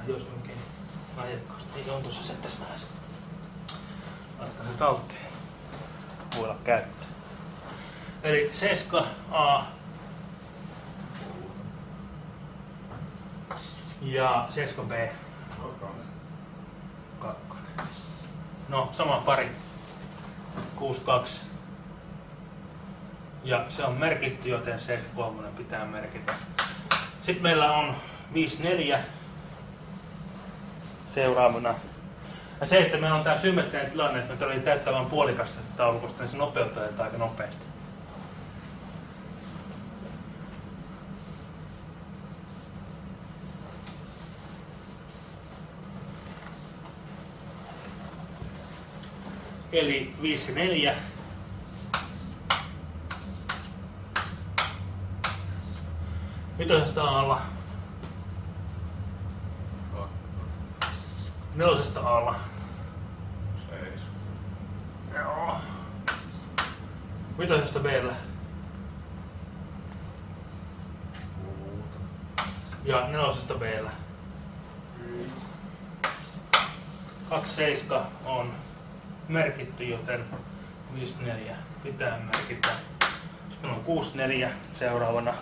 Speaker 1: jos oikein asiakkaasta. Ei on tuossa settäs vähän se. Laittaa se talteen. Voi olla käyttää. Eli 7A ja 7B. Kakkonen. No, sama pari. 6-2. Ja se on merkitty, joten 7-3 pitää merkitä. Sitten meillä on 5-4 seuraavana. Ja se, että meillä on tää symmetrinen tilanne, että me tarvitsee täyttää vain puolikasta taulukosta, niin se nopeuttaa tätä aika nopeasti. Eli 5-4. Vitosesta alla. 4 alla.
Speaker 5: 7.
Speaker 1: Joo. Vitosesta B:llä. Ja 4 B:llä. 2-7 on merkitty, joten 5-4 pitää merkitä. Sitten on 6-4 seuraavana.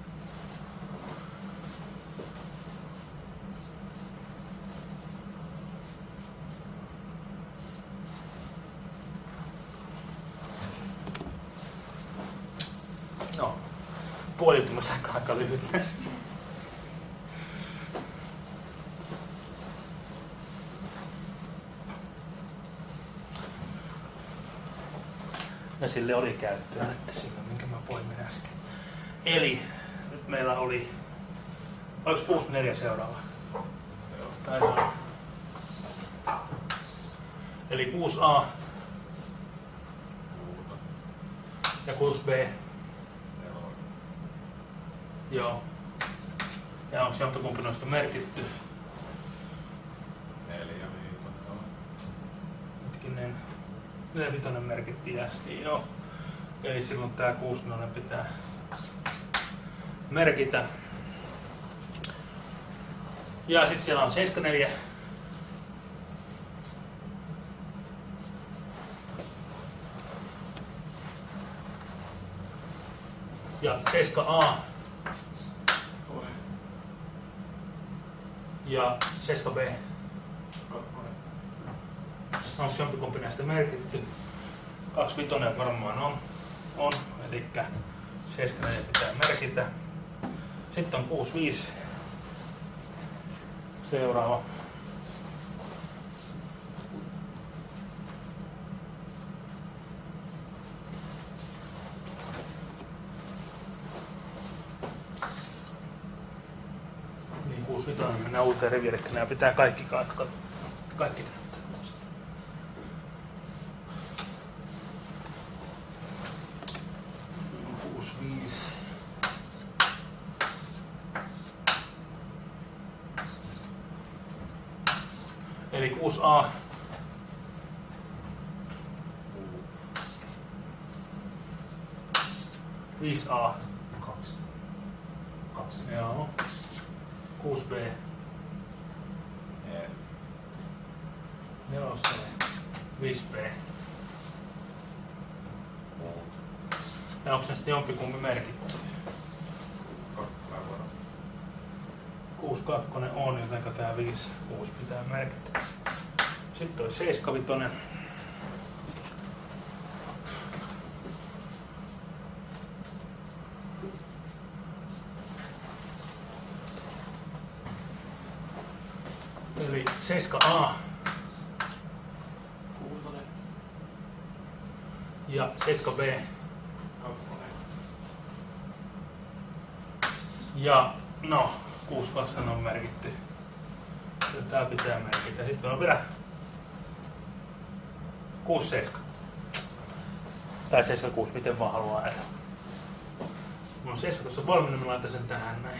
Speaker 1: No, puolitunnossa aika lyhyt. Ja sille oli käyttöä, että sillä minkä mä poimin äsken. Eli nyt meillä oli, oliko 6-4 seuraava?
Speaker 5: Joo.
Speaker 1: Tai se on. Eli 6A ja 6B. Joo. Ja onko jompikumpi noista merkitty?
Speaker 5: 4 viitonen on.
Speaker 1: Hetkinen. 4-5 merkittiin äsken, joo. Eli silloin tää 6-0 pitää merkitä. Ja sitten siellä on 7-4. Ja 7A. Ja 7B. Onko jompikumpi näistä merkitty? 2-5 varmaan on. Eli 7 pitää merkitä. Sitten on 6-5 seuraava. Niin 6-5 mennään uuteen riviin, eli nämä pitää kaikki katsoa. Kaikki näyttää. 6-5. Eli 6A. 5A.
Speaker 2: 2.
Speaker 1: Joo. 6B. 4. 5B. Ja onko ne sitten jompikumpi merkitty? 6-2 on, joten tää 5-6 pitää merkitä. Sitten toi 7-5. Eli 7A. Ja 7B. Ja no, 6-2 on merkitty. Ja tää pitää merkitä. Sitten on vielä 6-7. Tai 7-6, miten vaan haluaa ajatella. Mulla on 7 tuossa valmiina, niin mä laitan sen tähän näin.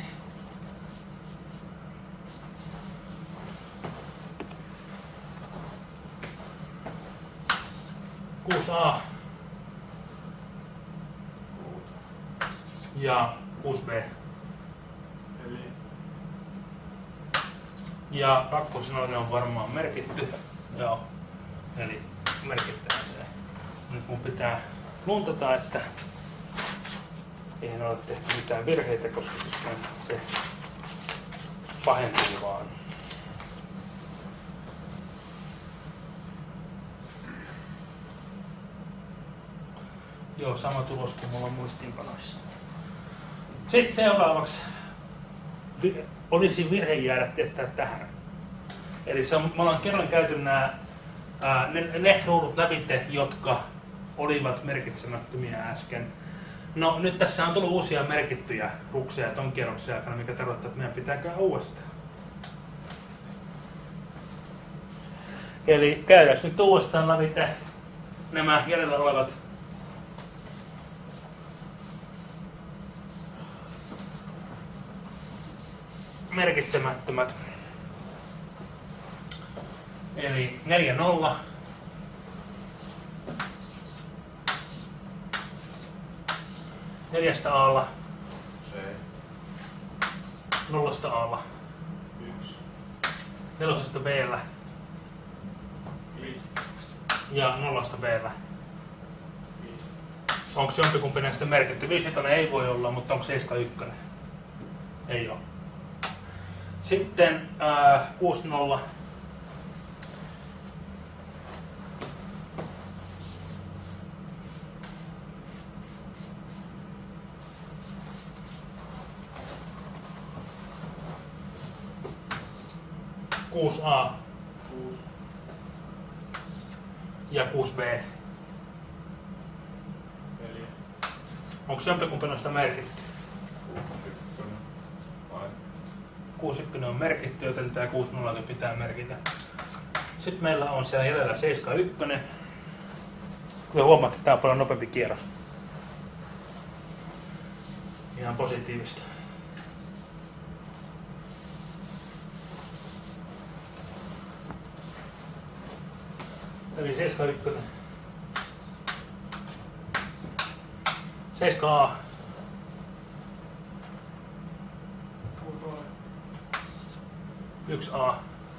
Speaker 1: A ja 6B. Ja kakkosena ne on varmaan merkitty. Joo. Eli merkittää se. Nyt mun pitää luntata, että ei ole tehty mitään virheitä, koska se pahentuu vaan. Joo, sama tulos kuin mulla on muistiinpanoissa. Sitten seuraavaksi olisi virhe jäädä tehdä tähän. Eli me ollaan kerran käyty ne ruudut lävitse, jotka olivat merkitsemättömiä äsken. No nyt tässä on tullut uusia merkittyjä rukseja ton kierroksen aikana, mikä tarkoittaa, että meidän pitää käydä uudestaan. Eli käydään nyt uudestaan lävitse nämä jäljellä olevat merkitsemättömät. Eli 4-0. Neljästä A:lla.
Speaker 2: C.
Speaker 1: 0 A:lla.
Speaker 2: 1.
Speaker 1: 4 B:llä.
Speaker 2: 5.
Speaker 1: Ja 0 B:llä.
Speaker 2: 5.
Speaker 1: Onko jompikumpi näistä merkitty? 5 ei voi olla, mutta onko 7-1? Ei ole. Sitten 6-0. Kuusi A
Speaker 2: 6.
Speaker 1: ja 6B.
Speaker 2: 4.
Speaker 1: Onko jompikumpi noista merkitty?
Speaker 2: 6.
Speaker 1: 6-1 on merkitty, joten tämä 6-0 pitää merkitä. Sitten meillä on siellä jäljellä 7-1. Kyllä huomaat, että tämä on paljon nopeampi kierros. Ihan positiivista. Eli 7-1. 7A. 1A.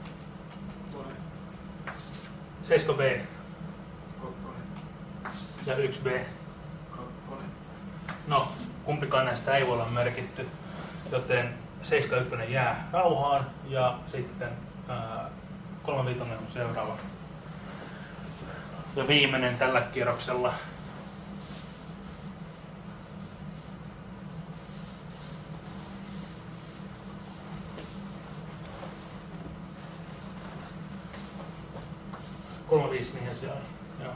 Speaker 1: 7B. Ja 1B. No, kumpikaan näistä ei voi olla merkitty, joten 7-1 jää rauhaan ja sitten 3-5 on seuraava. Ja viimeinen tällä kierroksella. Niinhän se oli. Joo.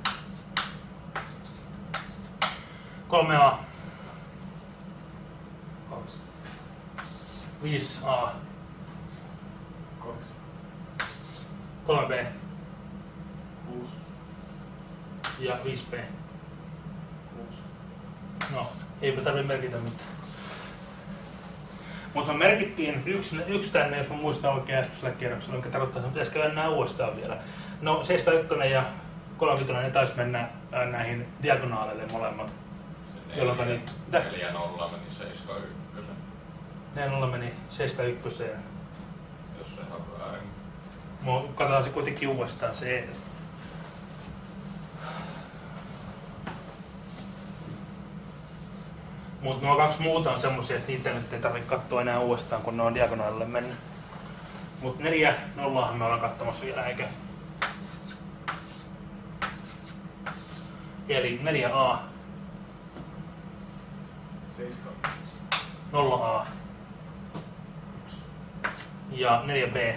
Speaker 1: 3A.
Speaker 2: 2.
Speaker 1: 5A.
Speaker 2: 2.
Speaker 1: 3B.
Speaker 2: 6.
Speaker 1: Ja 5B.
Speaker 2: 6.
Speaker 1: No, eipä tarvitse merkitä mitään. Mutta me merkittiin yksi tänne, jos mä muistan oikein äskeisellä kierroksella, mikä tarkoittaa, että pitäisi käydä nämä uudestaan vielä. No 7-1 ja 3-5 ne taisi mennä näihin diagonaaleille molemmat.
Speaker 5: 4-0 meni 7-1.
Speaker 1: 4-0 meni 7-1.
Speaker 5: Jos se on väärin.
Speaker 1: Katsotaan se kuitenkin uudestaan se. Mutta nuo kaksi muuta on semmosia, että niitä nyt ei tarvitse katsoa enää uudestaan, kun ne on diagonaalille mennyt. Mut 4-0 me ollaan katsomassa vielä, eikö? Eli 4A.
Speaker 2: 7.
Speaker 1: 0A. Ja 4B.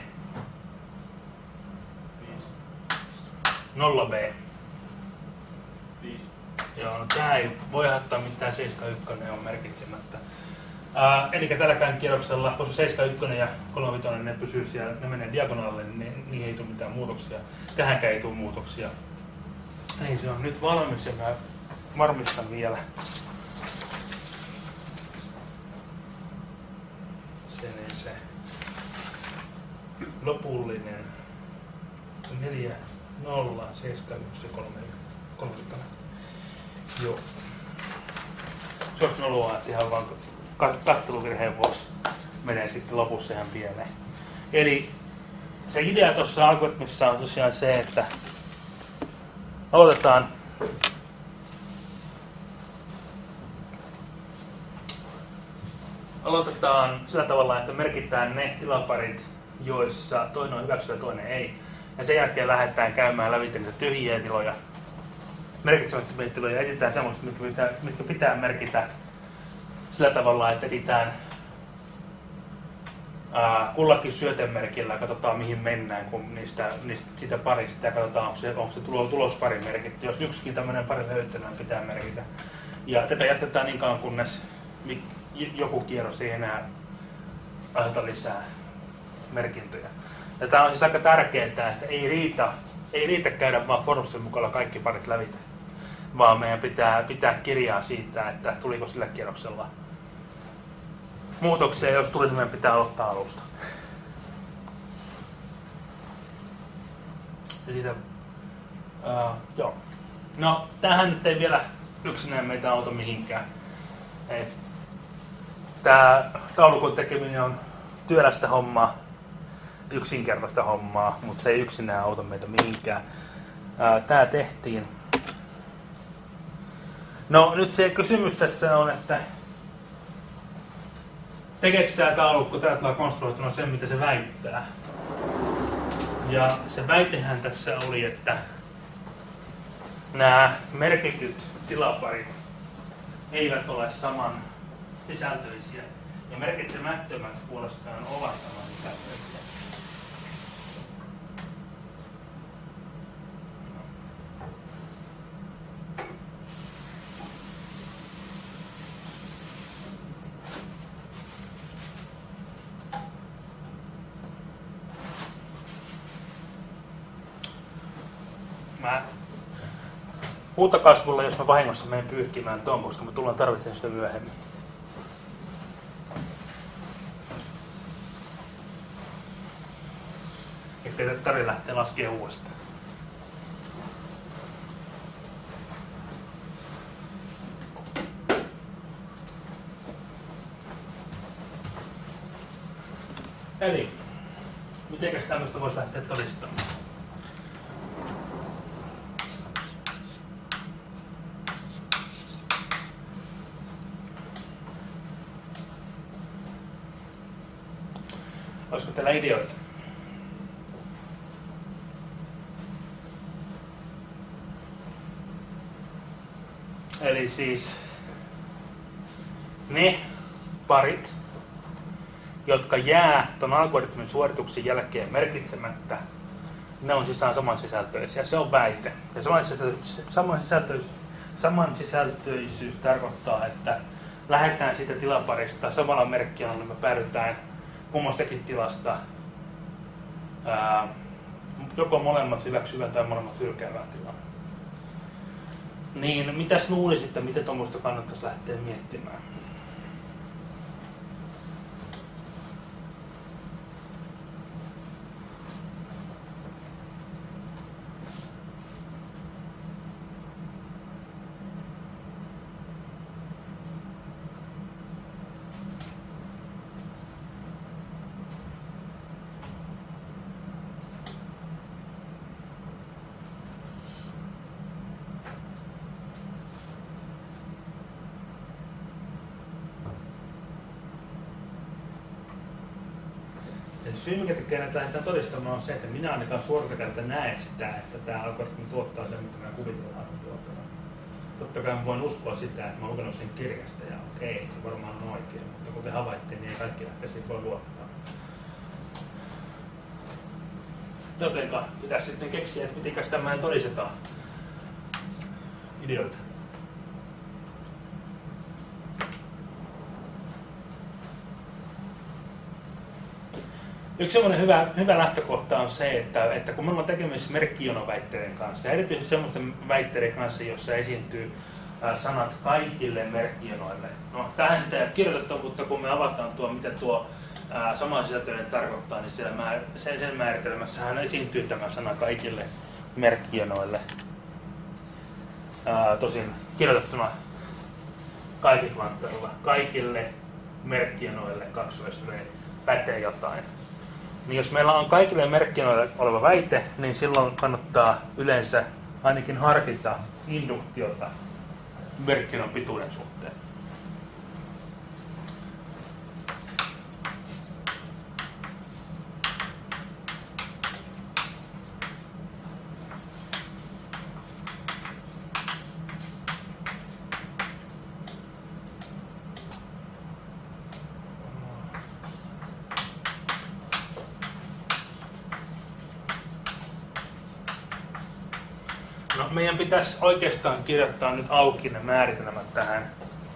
Speaker 2: 5.
Speaker 1: 0B.
Speaker 2: 5.
Speaker 1: Joo, no tää ei voi ottaa mitään 7-1 on merkitsemättä. Eli tälläkään kierroksella, koska 7-1 ja 3-5 ne pysyy siellä, ne menee diagonaalille, niin niihin ei tule mitään muutoksia. Tähänkään ei tule muutoksia. Niin se on nyt valmis ja mä varmistan vielä. Se lopullinen 4, 0, 7, 1, 3. Joo. Se olisi noloa, että ihan vaan katteluvirheen vuoksi menee sitten lopussa ihan pieleen. Eli se idea tuossa algoritmissa on tosiaan se, että aloitetaan sillä tavalla, että merkitään ne tilaparit, joissa toinen on hyväksyvä ja toinen ei. Ja sen jälkeen lähdetään käymään lävitse niitä tyhjiä tiloja, merkitsemättömiä tiloja, ja etsitään semmoista, mitkä pitää merkitä sillä tavalla, että etsitään kullakin syötemerkillä ja katsotaan mihin mennään kun siitä parista ja katsotaan onko se tulospari merkitty. Jos yksikin tämmöinen pari löytyy, niin pitää merkitä. Ja tätä jatketaan niin kauan kunnes joku kierros ei enää aiheuta lisää merkintöjä. Ja tämä on siis aika tärkeää, että ei riitä käydä vaan Forumsin mukana kaikki parit lävitä, vaan meidän pitää kirjaa siitä, että tuliko sillä kierroksella muutoksia, jos tuli, meidän pitää aloittaa alusta. Ja siitä, joo. No, tämähän nyt ei vielä yksinään meitä auta mihinkään. Tämä taulukon tekeminen on työlästä hommaa, yksinkertaista hommaa, mutta se ei yksinään auta meitä mihinkään. Tämä tehtiin. No, nyt se kysymys tässä on, että tekeekö tämä taulukko tällä tavalla konstruoituna sen, mitä se väittää? Ja se väitehän tässä oli, että nämä merkityt tilaparit eivät ole saman sisältöisiä ja merkitsemättömät puolestaan ovat saman sisältöisiä. Huutokasvulla, jos mä vahingossa menen pyyhkimään tuon, koska mä tullaan tarvitsemaan sitä myöhemmin. Ettei tarvitse lähteä laskemaan uudestaan. Eli, mitenkäs tämmöistä voisi lähteä todistamaan? Olisiko teillä ideoita? Eli siis ne parit, jotka jää ton algoritmin suorituksen jälkeen merkitsemättä, ne on siis samansisältöisiä. Se on väite. Ja samansisältöisyys tarkoittaa, että lähdetään siitä tilaparista samalla merkkillä, niin me päädytään kummastakin tilasta joko molemmat hyväksyvän tai molemmat hylkäävän tilan. Niin mitäs luulisitte, miten tuommoista kannattaisi lähteä miettimään? Syy, mikä tekee näitä lähdetään todistamaan, on se, että minä ainakaan suorakäyttä näe sitä, että tämä algoritmi tuottaa sen, mitä me kuvitellaan tuottavan. Totta kai mä voin uskoa sitä, että mä oon lukenut sen kirjasta ja okei, se varmaan on oikein, mutta kuten havaittiin, niin ei kaikki lähtee siihen voi luottaa. Jotenka pitäisi sitten keksiä, että mitenkäs tämmöinen todistetaan. Ideoita. Yksi semmoinen hyvä lähtökohta on se, että kun me ollaan tekemisissä merkkijonoväitteiden kanssa, ja erityisesti semmoisten väitteiden kanssa, jossa esiintyy sanat kaikille merkkijonoille. No, tähän sitä ei ole kirjoitettu, mutta kun me avataan tuo, mitä tuo samansisältöinen tarkoittaa, niin siellä sen määritelmässähän esiintyy tämä sana kaikille merkkijonoille. Tosin kirjoitettuna kaikille merkkijonoille 2V pätee jotain. niin jos meillä on kaikille merkkinoille oleva väite, niin silloin kannattaa yleensä ainakin harkita induktiota merkkinon pituuden suhteen. No, meidän pitäisi oikeastaan kirjoittaa nyt auki ne määritelmät tähän,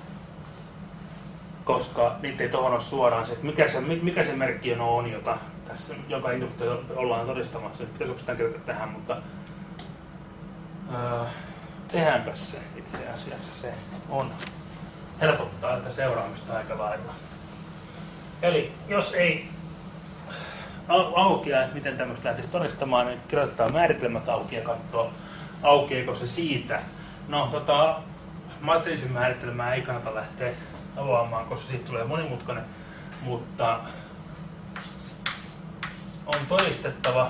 Speaker 1: koska niitä ei tuohon ole suoraan se, että mikä se merkkiono on, jota tässä joka induktio ollaan todistamassa. Pitäisi oikeastaan kirjoittaa tähän, mutta tehdäänpäs se itse asiassa. Se on helpottaa tätä seuraamista aika lailla. Eli jos ei aukea, miten tämmöistä lähtisi todistamaan, niin kirjoittaa määritelmät auki ja katsoa, aukeeko se siitä. No, matriisin määritelmää ei kannata lähteä avaamaan, koska siitä tulee monimutkainen, mutta on todistettava,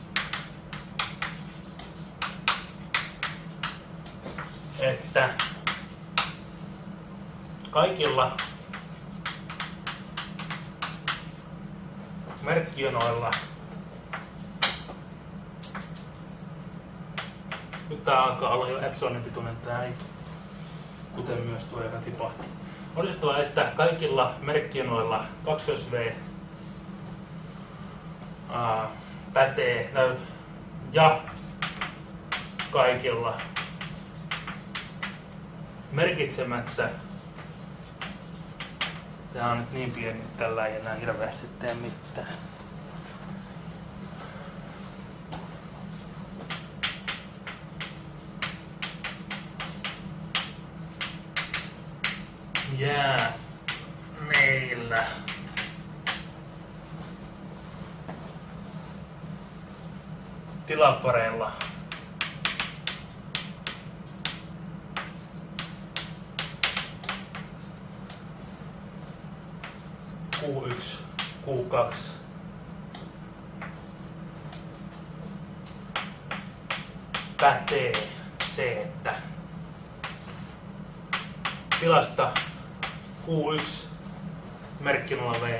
Speaker 1: että kaikilla merkkionoilla nyt tää alkaa olla jo epsilonin pituinen tää ei, kuten myös tuo, joka tipahti. On todistettava, että kaikilla merkkionoilla 2V pätee ja kaikilla merkitsemättä. Tää on nyt niin pieni, että tällä ei enää hirveästi tee mitään. Jää meillä tilapareilla Q1, Q2 pätee se, että tilasta Q1 merkkinolla V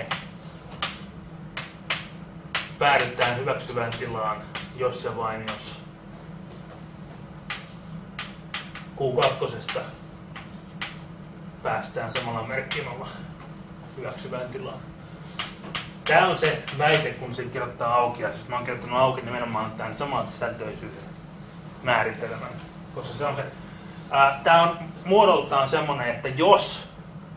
Speaker 1: päädytään hyväksyvään tilaan, jos ja vain jos Q2 päästään samalla merkkinolla hyväksyvään tilaan. Tämä on se väite, kun se kirjoittaa auki, ja siis mä oon kirjoittanut auki nimenomaan tämän saman sääntöisyyden määritelmän, koska se on se. Tämä on muodoltaan semmoinen, että jos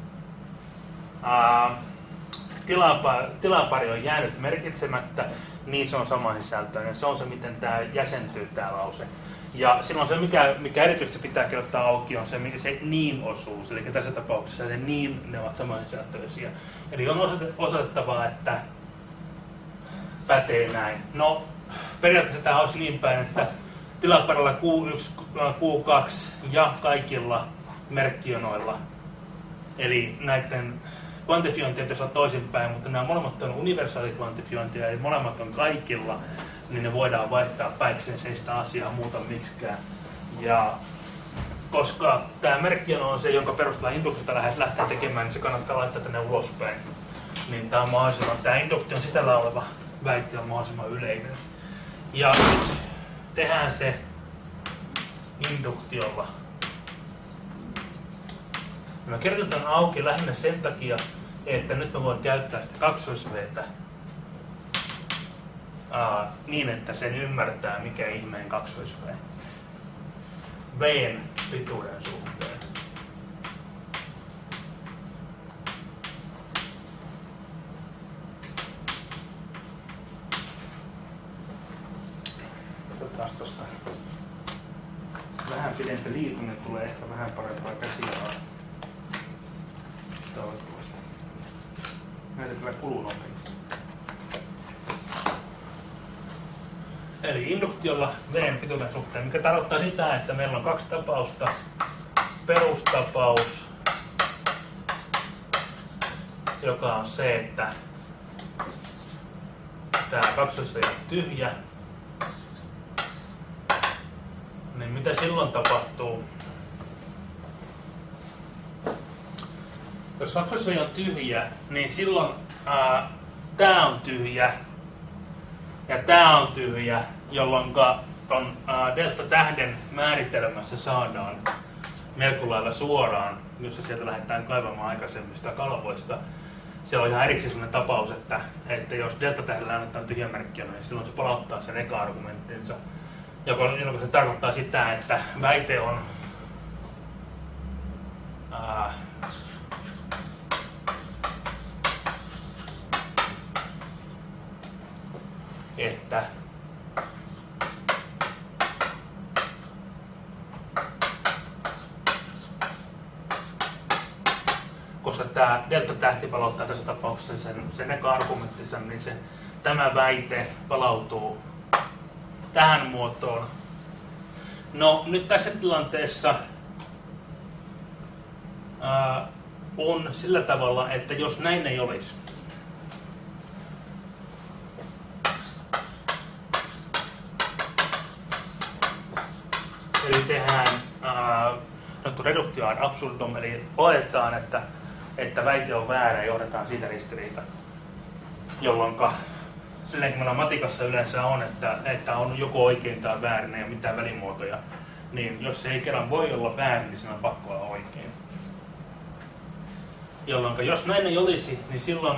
Speaker 1: tilapari on jäänyt merkitsemättä, niin se on samansisältöinen. Se on se, miten tämä jäsentyy tämä lause. Ja silloin se, mikä erityisesti pitää kirjoittaa auki, on se niin-osuus. Eli tässä tapauksessa se niin, ne ovat samansisältöisiä. Eli on osoitettavaa, että pätee näin. No, periaatteessa tämä olisi niin päin, että tilaparilla Q1, Q2 ja kaikilla merkkionoilla. Eli näiden kvantifiointia pitäisi olla toisinpäin, mutta nämä molemmat on universaalikvantifiointia, eli molemmat on kaikilla, niin ne voidaan vaihtaa päikseen, se ei sitä asiaa muuta miksikään. Ja koska tämä merkkiono on se, jonka perusteella induktiosta lähtee tekemään, niin se kannattaa laittaa tänne ulospäin. Niin tämä induktion sisällä oleva väite on mahdollisimman yleinen. Ja nyt tehdään se induktiolla. Mä kirjoitan auki lähinnä sen takia, että nyt mä voin käyttää sitä 2V niin, että sen ymmärtää, mikä ihmeen 2V. V:n pituuden suhteen. Otetaan tosta vähän pidempi liikunne, tulee ehkä vähän parempaa käsialaa. Toivottavasti. Näitä kyllä kuluu nopeasti. Eli induktiolla V:n pituuden suhteen, mikä tarkoittaa sitä, että meillä on kaksi tapausta. Perustapaus, joka on se, että tää kaksosraja on tyhjä, niin mitä silloin tapahtuu? Jos kaksosraja on tyhjä, niin silloin tää on tyhjä ja tää on tyhjä, jolloin ton delta-tähden määritelmässä saadaan melko lailla suoraan, jos sieltä lähdetään kaivamaan aikaisemmista kalvoista. Se on ihan erikseen sellainen tapaus, että jos delta-tähdellä annetaan tyhjämerkkiä, niin silloin se palauttaa sen eka-argumenttinsa, jolloin se tarkoittaa sitä, että väite on että koska tämä delta-tähti palauttaa tässä tapauksessa sen eka-argumenttinsa, niin tämä väite palautuu tähän muotoon. No nyt tässä tilanteessa on sillä tavalla, että jos näin ei olisi, eli tehdään reduktio ad absurdum, eli oletetaan, että väite on väärä ja johdetaan siitä ristiriita, jolloin silleen kun meillä matikassa yleensä on, että on joko oikein tai väärin, ei ole mitään välimuotoja, niin jos se ei kerran voi olla väärin, niin siinä on pakko olla oikein. Jolloin jos näin ei olisi, niin silloin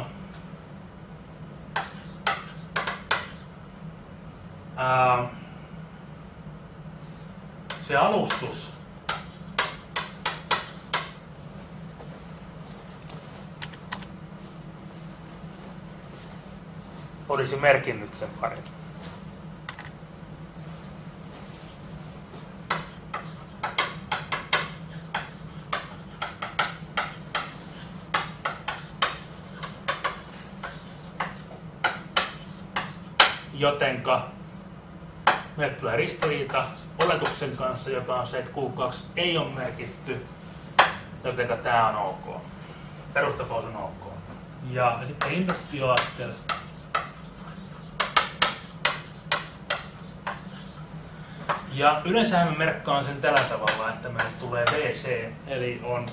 Speaker 1: se alustus olisi merkinnyt sen paremmin. Jotenka meille tulee ristiriita oletuksen kanssa, joka on se, että Q2 ei ole merkitty, jotenka tämä on ok. Perustapaus on ok. Ja sitten induktioaskel. Ja yleensä mä merkkaan sen tällä tavalla, että meille tulee VC, eli on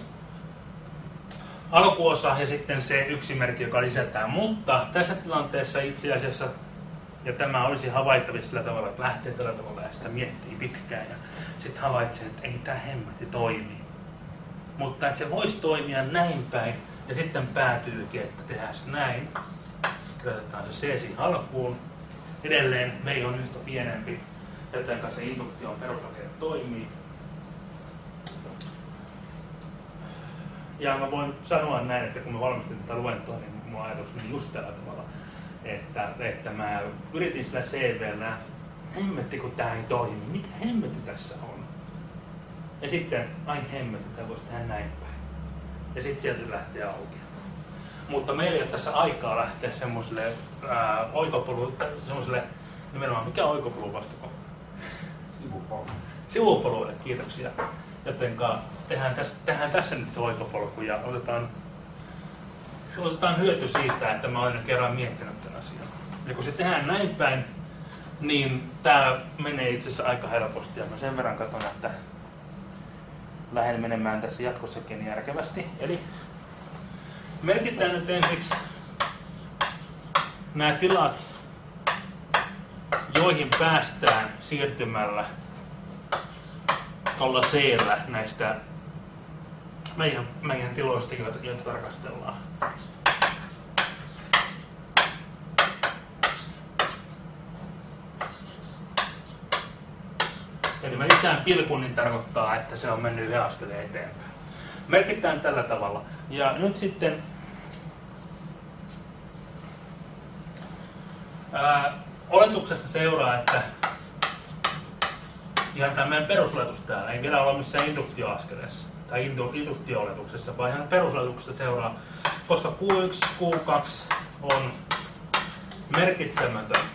Speaker 1: alkuosa ja sitten se yksi merkki, joka lisätään. Mutta tässä tilanteessa itse asiassa, ja tämä olisi havaittavissa sillä tavalla, että lähtee tällä tavalla ja sitä miettii pitkään ja sitten havaitsee, että ei tämä hemmetti toimi. Mutta että se voisi toimia näin päin ja sitten päätyykin, että tehdään se näin. Kirjoitetaan se C siihen alkuun. Edelleen V on yhtä pienempi, joten se induktion perusrakenne toimii. Ja mä voin sanoa näin, että kun mä valmistin tätä luentoa, niin mun ajatus meni just tällä tavalla, että mä yritin sillä CV:llä, hemmetti kun tää ei toimi, mikä hemmetti tässä on? Ja sitten, ai hemmetti, tää voisi tehdä näin päin. Ja sitten sieltä lähtee auki. Mutta meillä ei ole tässä aikaa lähteä semmoiselle semmoiselle nimenomaan, mikä on oikopolun vastako? Sivupoluille, kiitoksia. Jotenka tehdään tässä nyt se oikopolku ja otetaan hyöty siitä, että mä olen kerran miettinyt tämän asian. Ja kun se tehdään näin päin, niin tää menee itse asiassa aika helposti. Ja mä sen verran katson, että lähden menemään tässä jatkossakin järkevästi. Eli merkitään nyt ensiksi nämä tilat, joihin päästään siirtymällä tuolla C-llä näistä meidän tiloista, joita tarkastellaan. Eli mä lisään pilkun, niin tarkoittaa, että se on mennyt yhden askeleen eteenpäin. Merkitään tällä tavalla. Ja nyt sitten oletuksesta seuraa, että ihan tämä meidän perusoletus täällä ei vielä ole missään induktioaskeleessa tai induktio-oletuksessa, vaan ihan perusoletuksesta seuraa, koska Q1, Q2 on merkitsemätön.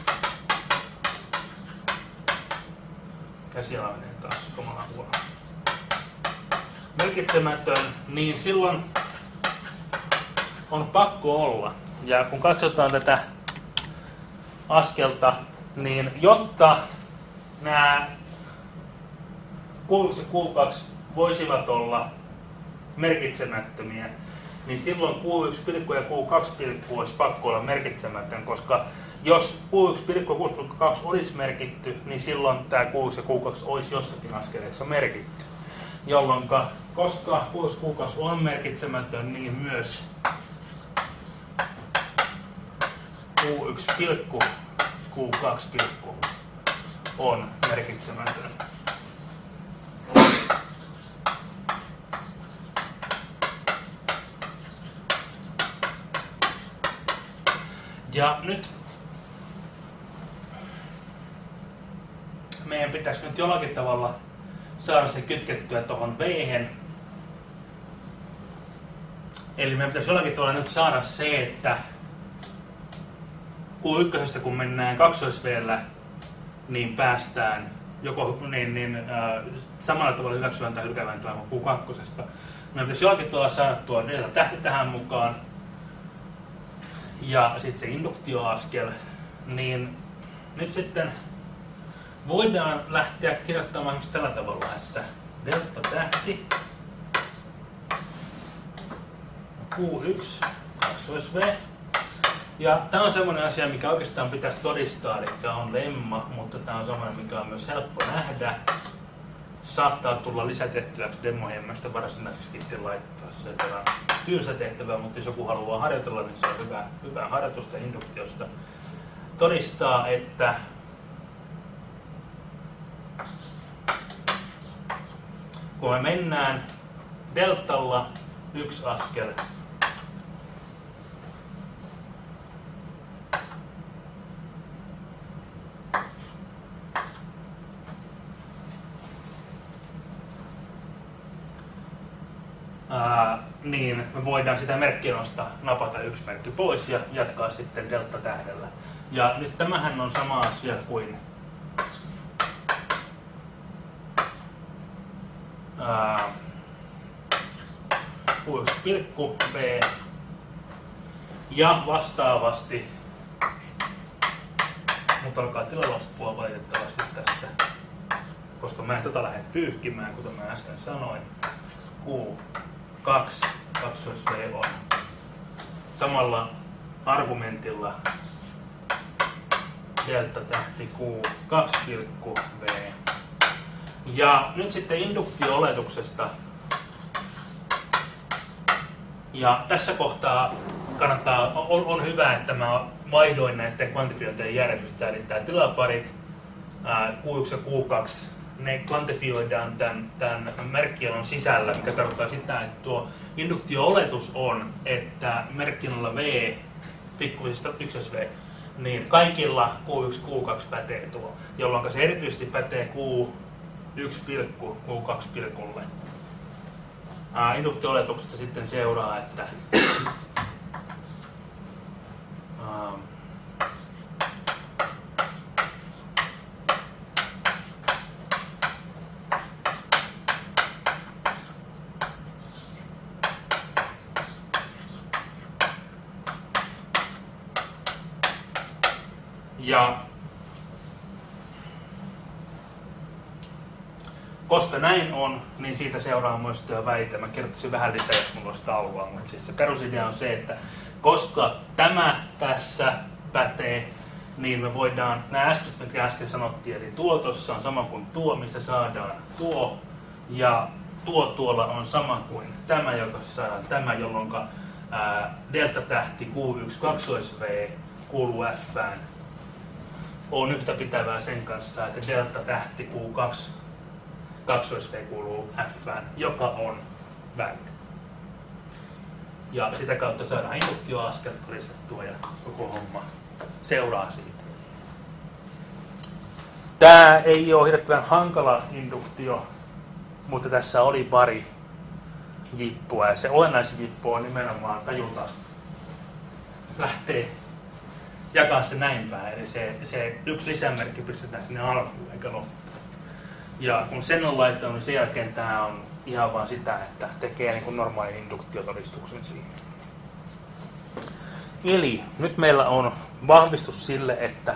Speaker 1: Käsiala menee taas kokonaan huono. Merkitsemätön, niin silloin on pakko olla. Ja kun katsotaan tätä askelta, niin jotta nämä Q1 ja Q2 voisivat olla merkitsemättömiä, niin silloin Q1 ja Q2 olisi pakko olla merkitsemätön, koska jos Q1 ja Q2 olisi merkitty, niin silloin tämä Q1 ja Q2 olisi jossakin askeleessa merkitty. Jolloin, koska Q1 ja Q2 on merkitsemätön, niin myös Q1 Q2 on merkitsemätön. Ja nyt meidän pitäisi nyt jollakin tavalla saada se kytkettyä tuohon V-hen. Eli meidän pitäisi jollakin tavalla nyt saada se, että Q1 kun mennään kaksois-V:llä, niin päästään joko samalla tavalla hyväksyvän tai hylkäävän tilaan kuin Q2. Meidän pitäisi jollakin tavalla saada tuo delta-tähti tähän mukaan. Ja sitten se induktioaskel, niin nyt sitten voidaan lähteä kirjoittamaan just tällä tavalla, että delta-tähti Q1 kaksois-V. Ja tämä on semmoinen asia, mikä oikeastaan pitäisi todistaa, eli tämä on lemma, mutta tämä on semmoinen, mikä on myös helppo nähdä. Saattaa tulla lisätehtäväksi demoihin, en mä sitä varsinaisesti viitti laittaa. Se on tylsä tehtävä, mutta jos joku haluaa harjoitella, niin se on hyvää harjoitusta induktiosta. Todistaa, että kun me mennään deltalla yksi askel, niin me voidaan sitä merkkinosta napata yksi merkki pois ja jatkaa sitten delta-tähdellä. Ja nyt tämähän on sama asia kuin Q1,V ja vastaavasti, mutta alkaa tila loppua valitettavasti tässä, koska mä en tota lähde pyyhkimään, kuten mä äsken sanoin. Q2 kaksois-V on samalla argumentilla delta-tähti Q2,V. Ja nyt sitten induktio-oletuksesta. Ja tässä kohtaa on hyvä, että mä vaihdoin näiden kvantifiointien järjestystä, eli tämä tilaparit Q1 ja Q2, ne kvantifioidaan tämän merkkijonon sisällä, mikä tarkoittaa sitä, että tuo induktio-oletus on, että merkkinolla V, pikkuisesta 1V, niin kaikilla Q1, Q2 pätee tuo, jolloin se erityisesti pätee Q1, Q2. Induktio-oletuksesta sitten seuraa, että ja koska näin on, niin siitä seuraa myös tuo väite. Mä kertoisin vähän lisää, jos mulla olisi taulua, mutta siis se perusidea on se, että koska tämä tässä pätee, niin me voidaan, nämä äskeiset, mitkä äsken sanottiin, eli tuo tuossa on sama kuin tuo, missä saadaan tuo, ja tuo tuolla on sama kuin tämä, joka saadaan tämä, jolloin delta-tähti Q1 kaksois-V kuuluu F:ään. On yhtä pitävää sen kanssa, että delta-tähti Q2 kaksois-V kuuluu F:ään, joka on väite. Ja sitä kautta saadaan induktioaskel todistettua ja koko homma seuraa siitä. Tämä ei ole hirveän hankala induktio, mutta tässä oli pari jippua ja se olennaisin jippu on nimenomaan tajuta lähtee jakaa se näin päin. Eli se yksi lisämerkki pistetään sinne alkuun eikä loppuun. Ja kun sen on laittanut, niin sen jälkeen tämä on ihan vaan sitä, että tekee niin kuin normaalin induktiotodistuksen siihen. Eli nyt meillä on vahvistus sille, että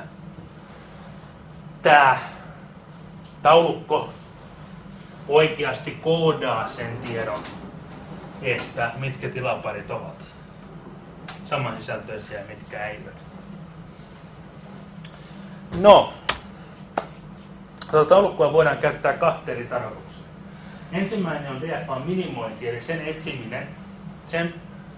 Speaker 1: tämä taulukko oikeasti koodaa sen tiedon, että mitkä tilaparit ovat samansisältöisiä ja mitkä eivät. No, taulukkoa voidaan käyttää kahteen eri tarkoitukseen. Ensimmäinen on DFA-minimointi, eli sen etsiminen, sen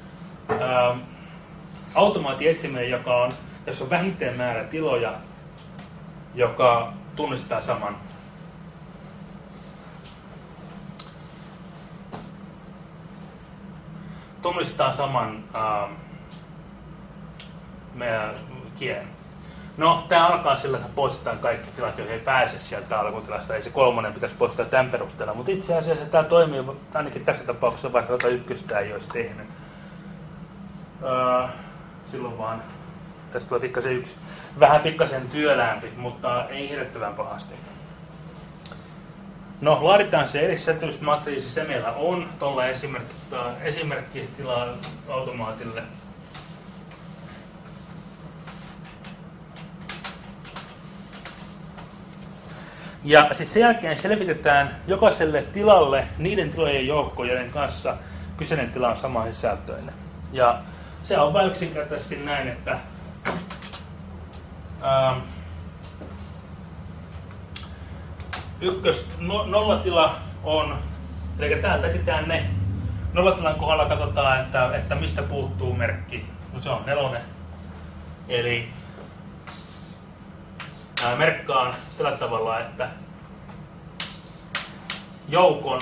Speaker 1: automaatin etsiminen, jossa on vähintään määrä tiloja, joka tunnistaa saman kielen. No, tämä alkaa sillä, että poistetaan kaikki tilat, joihin ei pääse sieltä alkutilasta. Ei se kolmonen pitäisi poistaa tämän perusteella, mutta itse asiassa tämä toimii ainakin tässä tapauksessa, vaikka ykköstä ei olisi tehnyt. Silloin vaan tästä tulee vähän pikkasen työläämpi, mutta ei hirvettävän pahasti. No, laaditaan se erisätysmatriisi, se meillä on tuolla esimerkki tilaa automaatille. Ja sitten sen jälkeen selvitetään jokaiselle tilalle niiden tilojen joukko, joiden kanssa kyseinen tila on samansisältöinen. Ja se on vain yksinkertaisesti näin, että nollatila on, eli täältä etsitään ne. Nollatilan kohdalla katsotaan, että mistä puuttuu merkki. No se on 4. Eli merkkaan sillä tavalla, että joukon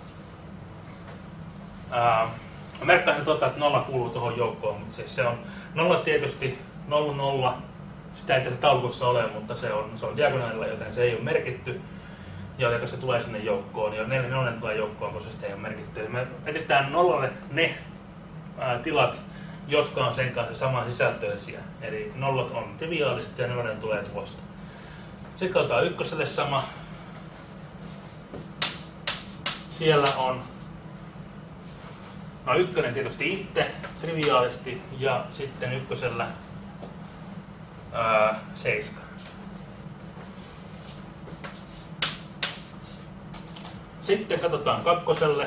Speaker 1: merkkaan että 0 kuuluu tuohon joukkoon, mutta se on 0 tietysti 0. Sitä ei tässä taulukossa ole, mutta se on diagonaalilla, joten se ei ole merkitty. Joten se tulee sinne joukkoon, ja 4 tulee joukkoon, koska sitä ei ole merkitty. Me etsitään 0 ne tilat, jotka on sen kanssa samansisältöisiä. Eli 0 on triviaalisesti ja 4 tulee tuosta. Sitten katsotaan 1 sama. Siellä on 1 tietysti itse triviaalisti ja sitten 1 7. Sitten katsotaan 2.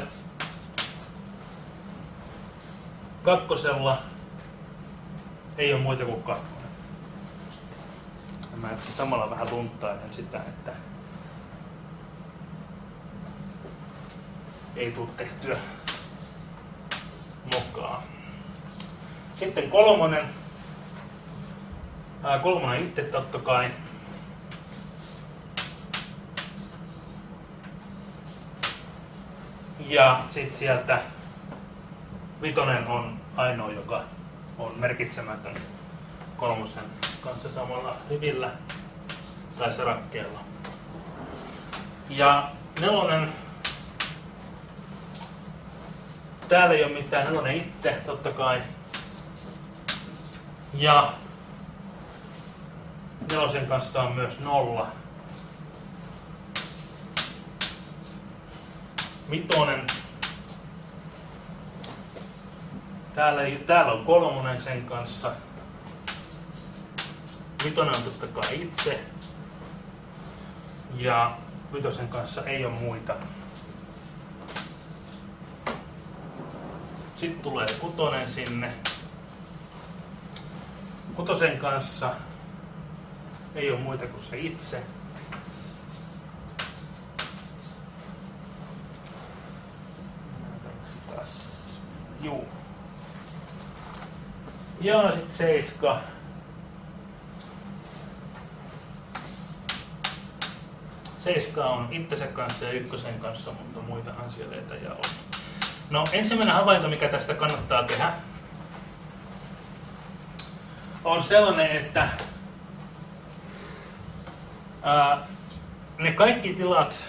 Speaker 1: 2 ei ole muita kuin 2. Mä samalla vähän lunttailen sitä, että ei tule tehtyä mukaan. Sitten 3. 3 itse totta kai. Ja sitten sieltä 5 on ainoa, joka on merkitsemätön 3 kanssa samalla rivillä tai sarakkeella. Ja 4. Täällä ei ole mitään, 4 itse totta kai. Ja 4 kanssa on myös 0. 5. Täällä on 3 sen kanssa. 5 on totta kai itse. Ja 5 kanssa ei ole muita. Sitten tulee 6 sinne. 6 kanssa ei ole muita kuin se itse. Juu. Ja sitten 7. Seiska on itsensä kanssa ja 1 kanssa, mutta muitahan siellä ei ole. No, ensimmäinen havainto, mikä tästä kannattaa tehdä, on sellainen, että ne kaikki tilat,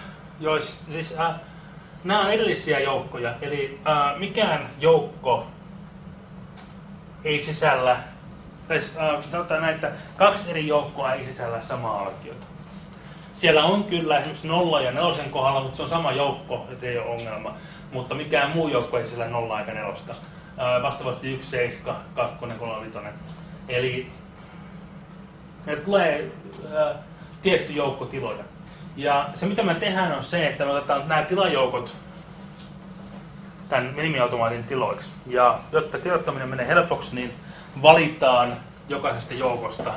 Speaker 1: nämä on erillisiä joukkoja, eli mikään joukko ei sisällä, sanotaan näin, että 2 eri joukkoa ei sisällä samaa alkiota. Siellä on kyllä esimerkiksi 0 ja 4 kohdalla, mutta se on sama joukko, ja se ei ole ongelma. Mutta mikään muu joukko ei siellä 0 eikä 4. Vastaavasti 1, 7, 2, 3, 5. Eli meille tulee tietty joukko tiloja. Ja se mitä me tehdään on se, että me otetaan nämä tilajoukot tämän minimiautomaatin tiloiksi. Ja jotta kirjoittaminen menee helpoksi, niin valitaan jokaisesta joukosta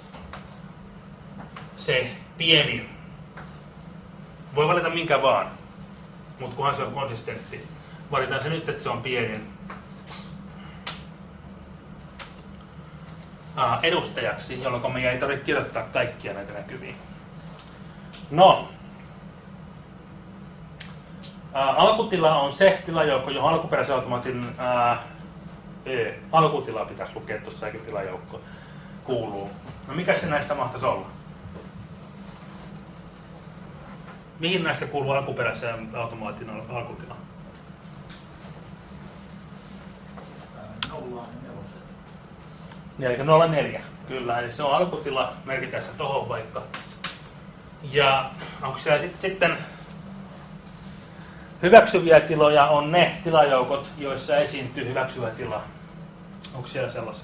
Speaker 1: se pienin. Voi valita minkä vaan, mutta kunhan se on konsistentti. Valitaan se nyt, että se on pienin edustajaksi, jolloin meidän ei tarvitse kirjoittaa kaikkia näitä näkyviä. No, alkutila on se tilajoukko, johon alkuperäisen automaatin alkutila pitäisi lukea tuossa, eikä tilajoukko kuuluu. No mikä se näistä mahtaisi olla? Mihin näistä kuuluu alkuperäisen automaatin alkutila? 04. Kyllä, eli se on alkutila, merkitään se tohon vaikka. Ja onko siellä sitten hyväksyviä tiloja on ne tilajoukot, joissa esiintyy hyväksyvä tila. Onko siellä sellaisia?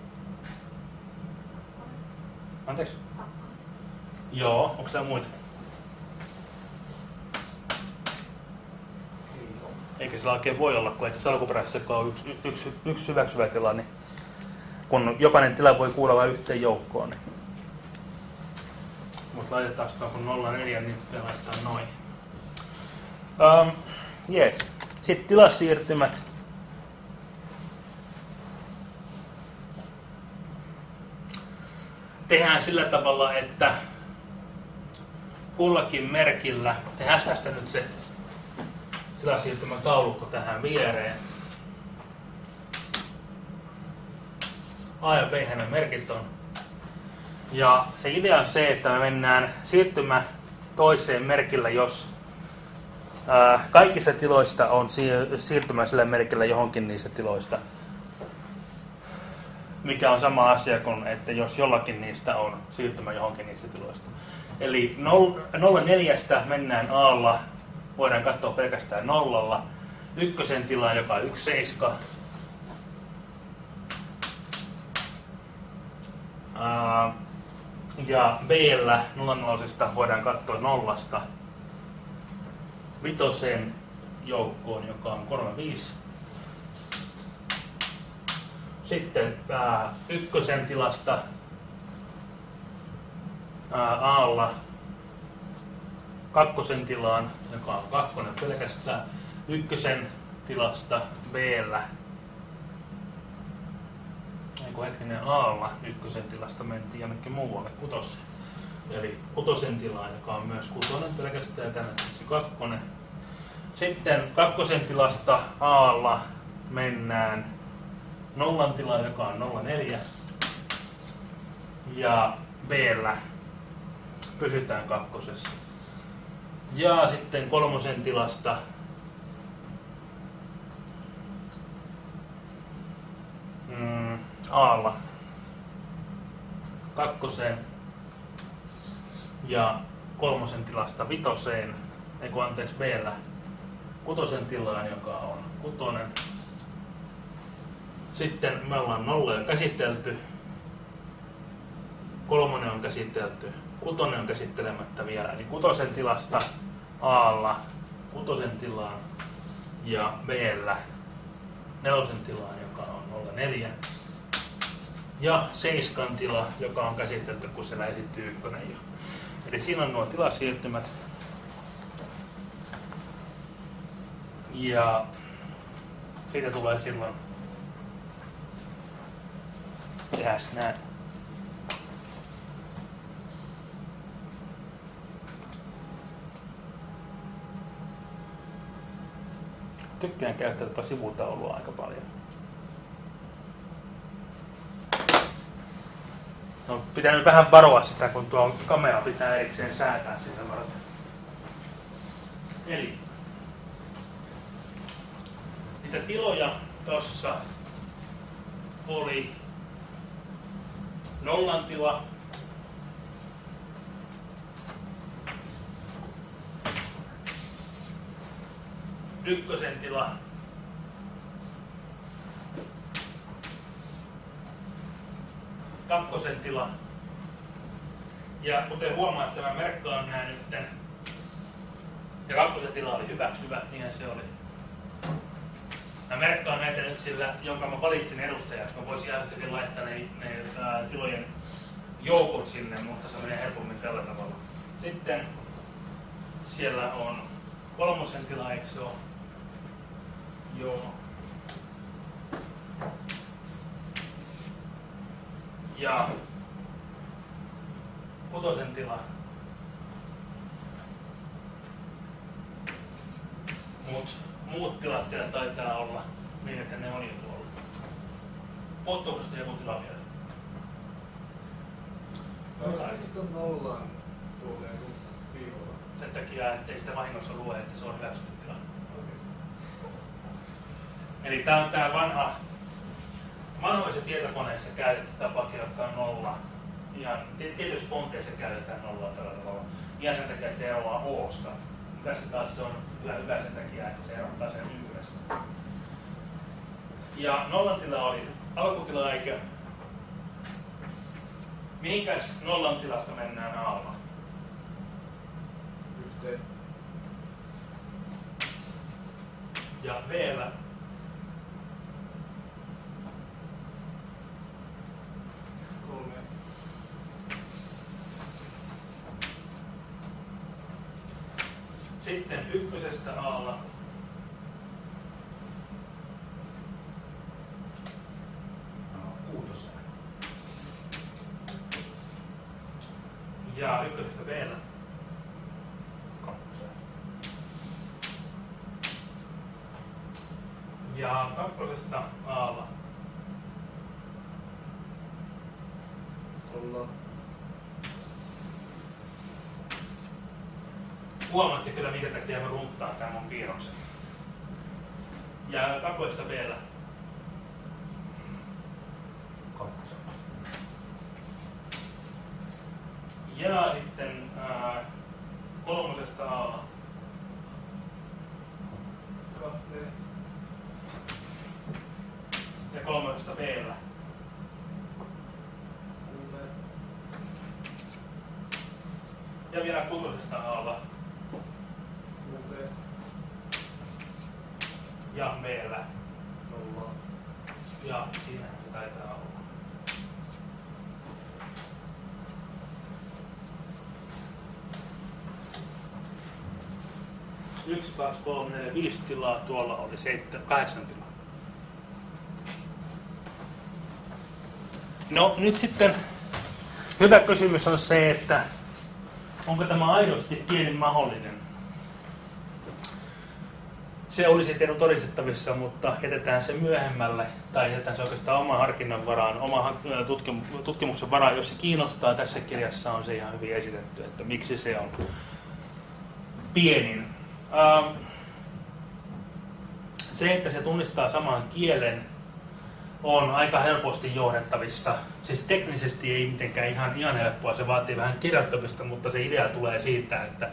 Speaker 1: Anteeksi? Joo, onko siellä muita? Eikä sillä oikein voi olla, kun ei tässä alkuperäisessä ole yksi hyväksyvä tila, niin kun jokainen tila voi kuulla vain yhteen joukkoon. Niin. Mutta laitetaan sitä kun 04, niin laitetaan noin. Yes. Sitten tilasiirtymät. Tehdään sillä tavalla, että kullakin merkillä, tehdään tästä nyt se tilasiirtymän taulukko tähän viereen. A ja B hänen merkit on. Ja se idea on se, että me mennään siirtymä toiseen merkillä, jos kaikissa tiloista on siirtymä sillä merkillä johonkin niistä tiloista. Mikä on sama asia kuin, että jos jollakin niistä on siirtymä johonkin niistä tiloista. Eli 04 mennään A:lla, voidaan katsoa pelkästään 0. Ykkösen tilaan, joka on 1, 7. Ja B:llä 00 voidaan katsoa 0. Vitosen joukkoon, joka on 3, 5. Sitten ykkösen tilasta A:lla kakkosen tilaan, joka on 2 pelkästään. Ykkösen tilasta B:llä, A:lla ykkösen tilasta mentiin jonnekin muualle 6. Eli 6 tilaan, joka on myös 6 pelkästään ja tänne 2. Sitten 2 tilasta A:lla mennään 0 tilaan, joka on 04. Ja B:llä pysytään 2. Ja sitten 3 tilasta A:lla 2. ja 3 tilasta 5. B:llä 6 tilaan, joka on 6. Sitten me ollaan 0 käsitelty, 3 on käsitelty, 6 on käsittelemättä vielä, eli 6 tilasta A:lla 6 tilaan ja B:llä 4 tilaan, joka on 04. Ja 7 tila, joka on käsitelty, kun siellä esittyy 1 jo. Eli siinä on nuo tilasiirtymät. Ja siitä tulee silloin tehdään näin. Tykkään käyttää tuota sivutaulua aika paljon. No, pitää nyt vähän varoa sitä, kun tuo kamera pitää erikseen säätää sitä varten. Eli niitä tiloja tossa oli 0 tila, ykkösen tila. Kakkosen tila. Ja kuten huomaatte, mä merkkaan nää nytten. Ja kakkosen tila oli hyväksyvä, niinhän se oli. Mä merkkaan näitä nyt sillä, jonka mä valitsin edustajaksi. Mä voisin jälkeen laittaa ne tilojen joukot sinne, mutta se menee helpommin tällä tavalla. Sitten siellä on kolmosen tila, eikö se ole? Joo. Ja kutosen tila. Muut tilat siellä taitaa olla niin, että ne on jo tuolla. Puuttuuksesta joku tila vielä.
Speaker 2: Miksi sitten nollaan tulee viivolla?
Speaker 1: Sen takia, ettei sitä vahingossa lue, että se on hyväksytty tila. Eli tää on tää vanhoissa tietokoneissa käytetty tapa kirjoittaa nolla. Ihan tietyissä fonteissa käytetään nollaa tällä tavalla. Ihan sen takia, että se eroaa O:sta. Tässä taas se on hyvä sen takia, että se erottaa sen yhdestä. Ja nollan tila oli alkutila, eikö? Mihinkäs nollan tilasta mennään alla?
Speaker 2: Yhteen.
Speaker 1: Ja V:llä.
Speaker 2: Kolmeen.
Speaker 1: Sitten ykkösestä alla.
Speaker 6: Kuutoseen.
Speaker 1: Ja ykkösestä B:llä.
Speaker 6: Kakkoseen.
Speaker 1: Ja kakkosesta A:lla.
Speaker 2: Ollaan.
Speaker 1: Huomaatte kyllä, minkä takia mä runttaan tämän mun piirroksen. Ja kakkosesta B:llä.
Speaker 6: Kakkoseen.
Speaker 1: Ja sitten kolmosesta A:lla.
Speaker 2: Kahteen.
Speaker 1: Ja kolmosesta B:llä.
Speaker 2: Kuuteen.
Speaker 1: Ja vielä kutosesta A:lla.
Speaker 2: Kuuteen.
Speaker 1: Ja B:llä.
Speaker 2: Nollaan.
Speaker 1: Ja siinä se taitaa olla. Yksi, 2, 3, 4, 5 tilaa, tuolla oli 7, 8 tilaa. No nyt sitten hyvä kysymys on se, että onko tämä aidosti pienin mahdollinen? Se olisi tiedon todistettavissa, mutta jätetään se myöhemmälle tai jätetään se oikeastaan oman harkinnan varaan, oman tutkimuksen varaan. Jos se kiinnostaa, tässä kirjassa on se ihan hyvin esitetty, että miksi se on pienin. Se, että se tunnistaa saman kielen, on aika helposti johdettavissa. Siis teknisesti ei mitenkään ihan helppoa, se vaatii vähän kirjoittamista, mutta se idea tulee siitä, että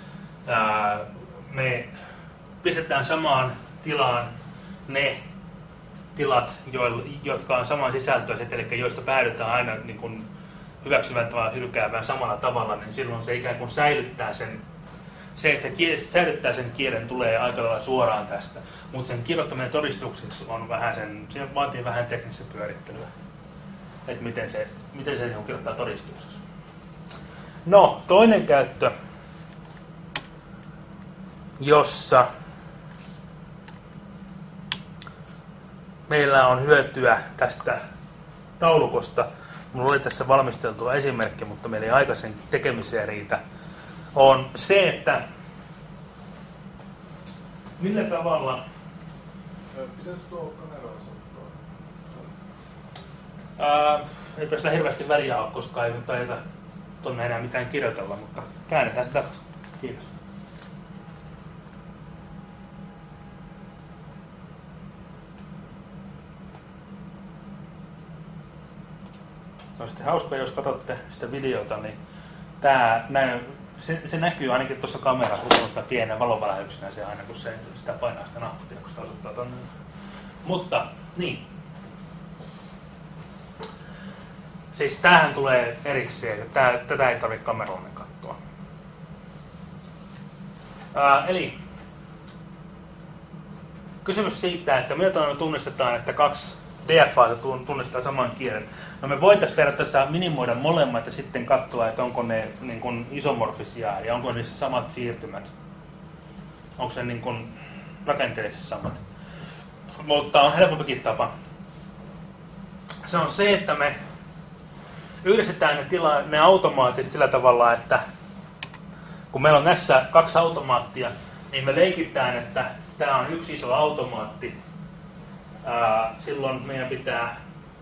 Speaker 1: me pistetään samaan tilaan ne tilat, jotka on saman sisältöiset, eli joista päädytään aina niin kuin hyväksyvän tavalla hylkäävän samalla tavalla, niin silloin se ikään kuin säilyttää sen. Se, että se säilyttää sen kielen, tulee aika lailla suoraan tästä, mutta sen kirjoittaminen todistukseksi on vähän se vaatii vähän teknistä pyörittelyä, että miten se kirjoittaa todistuksessa. No, toinen käyttö, jossa meillä on hyötyä tästä taulukosta. Minulla oli tässä valmisteltua esimerkki, mutta meillä ei aika sen tekemiseen riitä. On se, että millä tavalla
Speaker 2: Pitäisi tuo kamera osoittaa?
Speaker 1: ei tässä hirveästi väliä ole, koska ei taida tuonne enää mitään kirjoitella, mutta käännetään sitä. Kiitos. Se on sitten hauska, jos katsotte sitä videota, niin näin se näkyy ainakin tuossa kamerassa, kun sitä pienen valoväläyksenä se aina, kun se sitä painaa sitä nappia, kun sitä osoittaa tonne. Mutta, niin. Siis tämähän tulee erikseen, että tätä ei tarvitse kameralla katsoa. Eli kysymys siitä, että millä me tunnistetaan, että kaksi DFA:ta tunnistaa saman kielen. No me voitaisiin periaatteessa minimoida molemmat ja sitten katsoa, että onko ne niin kuin isomorfisia ja onko niissä samat siirtymät. Onko se niin kuin rakenteellisesti samat. Mutta on helpompikin tapa. Se on se, että me yhdistetään ne automaatit sillä tavalla, että kun meillä on näissä kaksi automaattia, niin me leikitään, että tämä on yksi iso automaatti. Silloin meidän pitää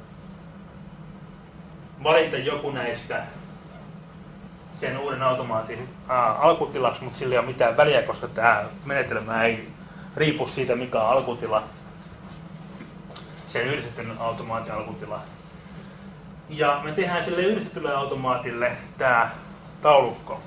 Speaker 1: valita joku näistä sen uuden automaatin alkutilaksi, mutta sillä ei ole mitään väliä, koska tämä menetelmä ei riipu siitä, mikä on alkutila, sen yhdistetyn automaatin alkutila. Ja me tehdään sille yhdistetylle automaatille tämä taulukko.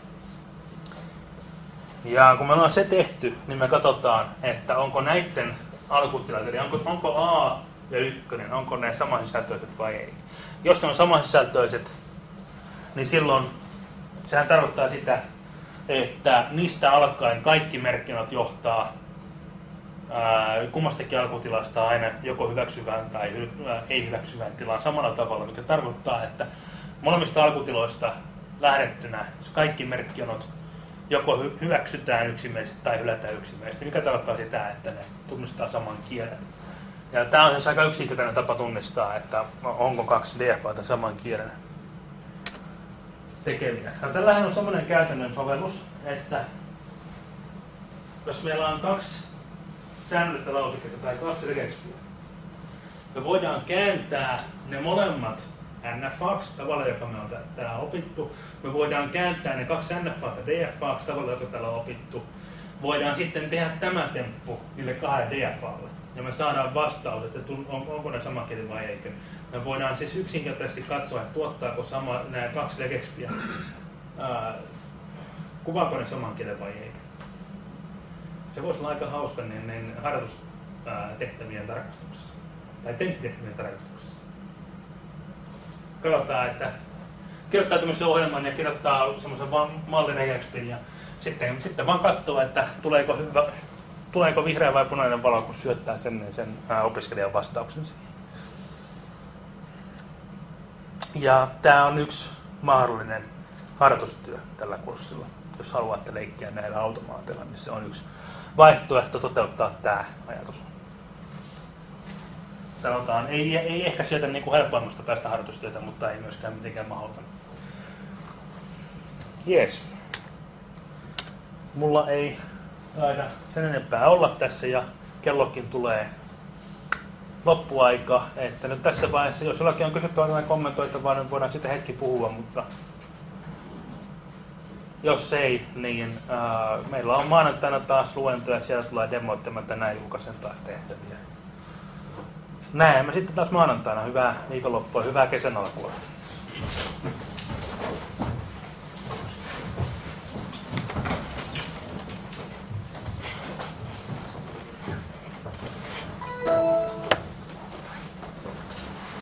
Speaker 1: Ja kun me ollaan se tehty, niin me katsotaan, että onko näiden alkutilat, eli onko A ja 1, onko ne samansisältöiset vai ei. Jos ne on samansisältöiset, niin silloin sehän tarkoittaa sitä, että niistä alkaen kaikki merkinnät johtaa kummastakin alkutilasta aina joko hyväksyvään tai ei hyväksyvään tilaan samalla tavalla, mikä tarkoittaa, että molemmista alkutiloista lähdettynä kaikki merkkionot joko hyväksytään yksimielisesti tai hylätään yksimielisesti, mikä tarkoittaa sitä, että ne tunnistaa saman kielen. Ja tämä on siis aika yksinkertainen tapa tunnistaa, että onko kaksi DFA:ta saman kielen tekeminen. Tällähän on sellainen käytännön sovellus, että jos meillä on kaksi säännöllistä lauseketta tai kaksi regexpiä, me voidaan kääntää ne molemmat NFA:ksi tavalla, joka me on täällä opittu. Me voidaan kääntää ne kaksi NFA:ta DFA:ksi tavalla, joka täällä on opittu. Voidaan sitten tehdä tämä temppu niille kahdelle DFA:lle. Ja me saadaan vastaus, että onko ne sama kieli vai eikö. Me voidaan siis yksinkertaisesti katsoa, että tuottaako nämä kaksi regexpiä, kuvaako ne saman kielen vai eikö. Se voisi olla aika hauska niin harjoitustehtävien tarkastuksessa. Tai tenttitehtävien tarkastuksessa. Katsotaan, että kirjoittaa tämmöisen ohjelman ja kirjoittaa semmoisen malliregexpin ja sitten vaan katsoo, että tuleeko vihreä vai punainen valo, kun syöttää sen opiskelijan vastauksen siihen. Ja tämä on yksi mahdollinen harjoitustyö tällä kurssilla. Jos haluatte leikkiä näillä automaateilla, niin se on yksi vaihtoehto toteuttaa tämä ajatus. Sanotaan, ei ehkä sieltä niin kuin helpoimmasta päästä harjoitustyötä, mutta ei myöskään mitenkään mahdoton. Jees. Mulla ei taida sen enempää olla tässä ja kellokin tulee loppuaika. Että nyt tässä vaiheessa, jos jollakin on kysyttävää tai kommentoitavaa, niin voidaan sitten hetki puhua, mutta jos ei, niin meillä on maanantaina taas luentoja, siellä tulee demoittamaan tänään julkaisen taas tehtäviä. Näemme sitten taas maanantaina. Hyvää viikonloppua, hyvää kesän alkua.